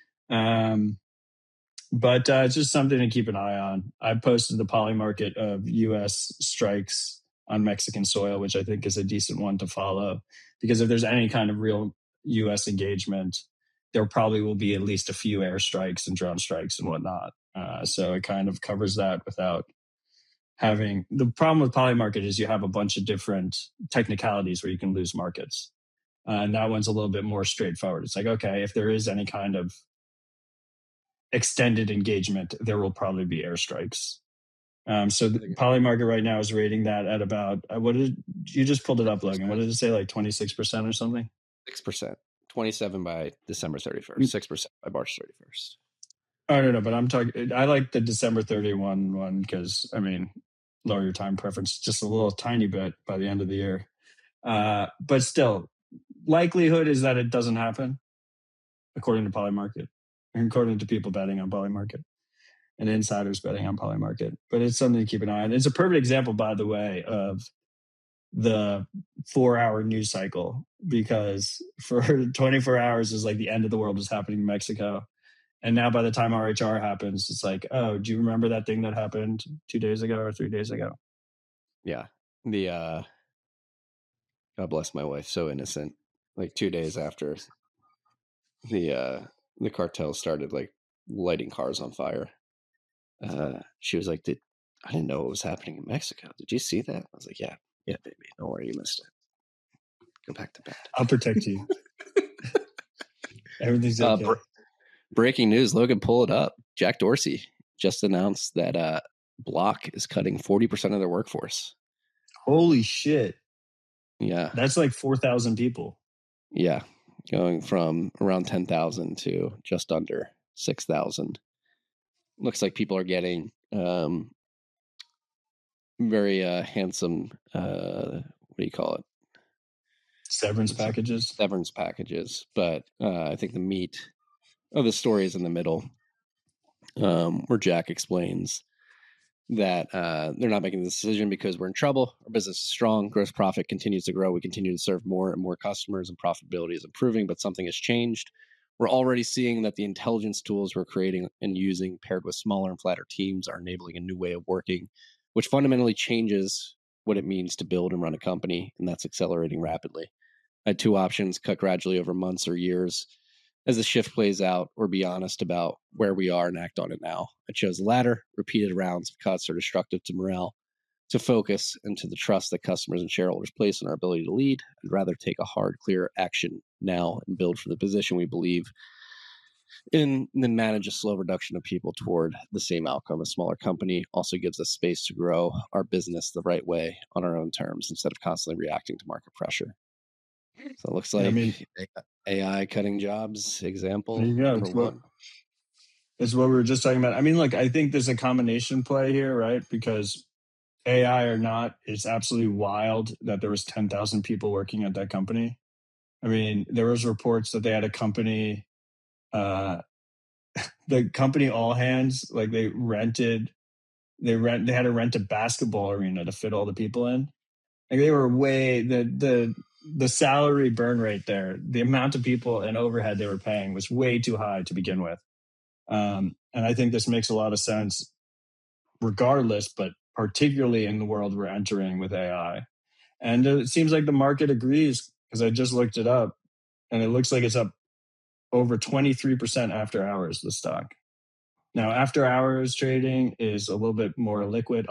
But it's just something to keep an eye on. I posted the poly market of U.S. strikes on Mexican soil, which I think is a decent one to follow. Because if there's any kind of real U.S. engagement, there probably will be at least a few airstrikes and drone strikes and whatnot. So it kind of covers that without having... The problem with poly market is you have a bunch of different technicalities where you can lose markets. And that one's a little bit more straightforward. It's like, okay, if there is any kind of extended engagement, there will probably be airstrikes. So the poly market right now is rating that at about, you just pulled it up, Logan. What did it say, like 26% or something? 6%. 27 by December 31st, 6% by March 31st. Oh, no, but I'm talking, I like the December 31 one because, I mean, lower your time preference just a little tiny bit by the end of the year. But still, likelihood is that it doesn't happen, according to poly market, and according to people betting on poly market and insiders betting on poly market. But it's something to keep an eye on. It's a perfect example, by the way, of the 4-hour news cycle, because for 24 hours is like the end of the world is happening in Mexico. And now by the time RHR happens, it's like, oh, do you remember that thing that happened 2 days ago or 3 days ago? Yeah. The God bless my wife, so innocent. Like 2 days after the cartel started like lighting cars on fire, she was like, I didn't know what was happening in Mexico. Did you see that? I was like, yeah, baby. Don't worry, you missed it. Go back to bed. I'll protect you. Everything's okay. Breaking news, Logan, pull it up. Jack Dorsey just announced that Block is cutting 40% of their workforce. Holy shit. Yeah. That's like 4,000 people. Yeah. Going from around 10,000 to just under 6,000. Looks like people are getting very handsome, what do you call it? Severance packages. But I think the meat of the story is in the middle, where Jack explains that they're not making the decision because we're in trouble. Our business is strong. Gross profit continues to grow. We continue to serve more and more customers, and profitability is improving, but something has changed. We're already seeing that the intelligence tools we're creating and using, paired with smaller and flatter teams, are enabling a new way of working, which fundamentally changes what it means to build and run a company, and that's accelerating rapidly. I had two options: cut gradually over months or years as the shift plays out, or be honest about where we are and act on it now. I chose the latter. Repeated rounds of cuts are destructive to morale, to focus, and to the trust that customers and shareholders place in our ability to lead. I'd rather take a hard, clear action now and build for the position we believe in, than manage a slow reduction of people toward the same outcome. A smaller company also gives us space to grow our business the right way on our own terms instead of constantly reacting to market pressure. So it looks like AI cutting jobs example. There you go. It's what we were just talking about. I mean, look, I think there's a combination play here, right? Because AI or not, it's absolutely wild that there was 10,000 people working at that company. I mean, there was reports that they had a company, the company All Hands, like they had to rent a basketball arena to fit all the people in. Like they were the salary burn rate there, the amount of people and overhead they were paying was way too high to begin with. And I think this makes a lot of sense regardless, but particularly in the world we're entering with AI. And it seems like the market agrees, because I just looked it up and it looks like it's up over 23% after hours, the stock. Now, after hours trading is a little bit more liquid,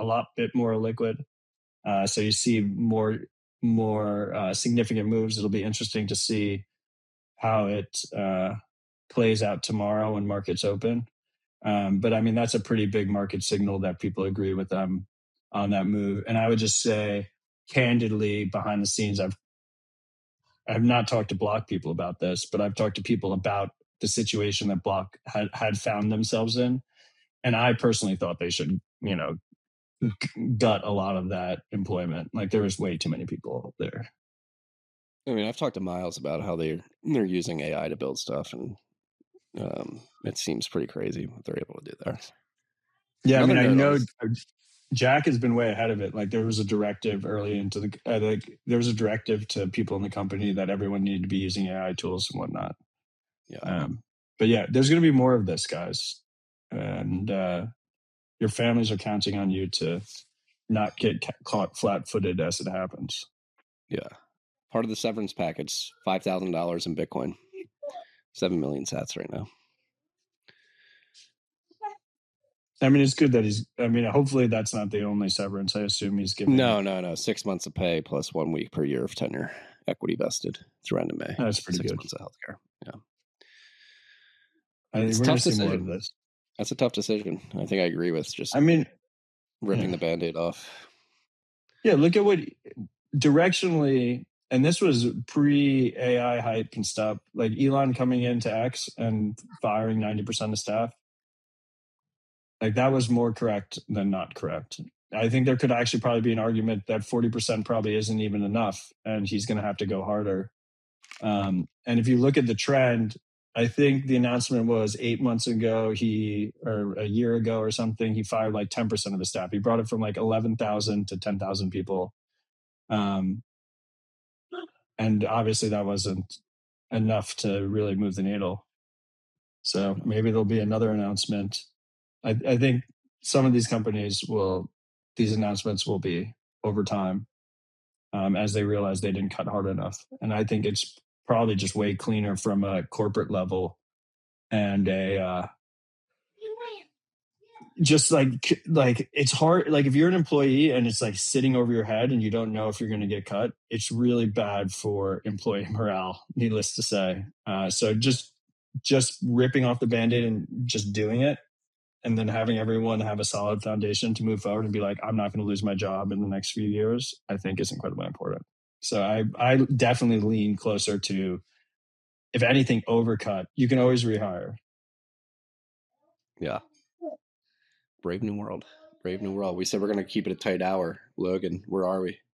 so you see more significant moves. It'll be interesting to see how it plays out tomorrow when markets open. But I mean, that's a pretty big market signal that people agree with them on that move. And I would just say, candidly, behind the scenes, I've not talked to Block people about this, but I've talked to people about the situation that Block had found themselves in. And I personally thought they should, gut a lot of that employment. Like there was way too many people there. I mean, I've talked to Miles about how they're using AI to build stuff, and it seems pretty crazy what they're able to do there. Yeah, I mean, I know Jack has been way ahead of it. Like there was a directive early into there was a directive to people in the company that everyone needed to be using AI tools and whatnot. Yeah. But yeah, there's going to be more of this, guys. And your families are counting on you to not get caught flat-footed as it happens. Yeah. Part of the severance package, $5,000 in Bitcoin. 7 million sats right now. I mean, it's good that hopefully that's not the only severance. I assume he's giving. No. 6 months of pay plus 1 week per year of tenure, equity vested through end of May. That's pretty good. 6 months of healthcare. Yeah. It's a tough decision. That's a tough decision. I think I agree with just ripping the Band-Aid off. Yeah, look at what directionally, and this was pre-AI hype and stuff, like Elon coming into X and firing 90% of staff. Like that was more correct than not correct. I think there could actually probably be an argument that 40% probably isn't even enough, and he's going to have to go harder. And if you look at the trend, I think the announcement was 8 months ago, or a year ago or something, he fired like 10% of the staff. He brought it from like 11,000 to 10,000 people. And obviously that wasn't enough to really move the needle. So maybe there'll be another announcement. I think some of these these announcements will be over time as they realize they didn't cut hard enough. And I think it's probably just way cleaner from a corporate level and just like it's hard. Like if you're an employee and it's like sitting over your head and you don't know if you're going to get cut, it's really bad for employee morale, needless to say. So just ripping off the Band-Aid and just doing it, and then having everyone have a solid foundation to move forward and be like, I'm not going to lose my job in the next few years, I think is incredibly important. So I definitely lean closer to, if anything, overcut. You can always rehire. Yeah. Brave new world. Brave new world. We said we're going to keep it a tight hour. Logan, where are we?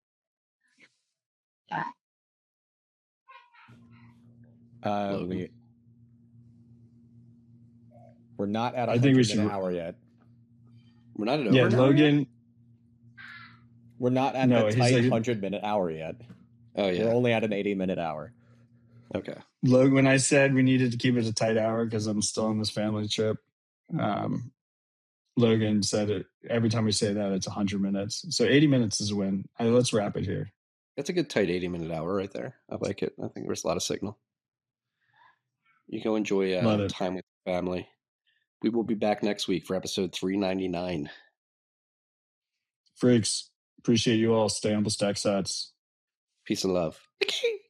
We're not at I think we should an hour yet. We're not at over. Yeah, Logan. We're not at the tight 100-minute hour yet. Oh yeah. We're only at an 80-minute hour. Okay. Logan, when I said we needed to keep it a tight hour because I'm still on this family trip, Logan said it every time we say that it's 100 minutes. So 80 minutes is a win. Let's wrap it here. That's a good tight 80-minute hour right there. I like it. I think there's a lot of signal. You go enjoy time with family. We will be back next week for episode 399. Freaks, appreciate you all. Stay humble, stack sats. Peace and love.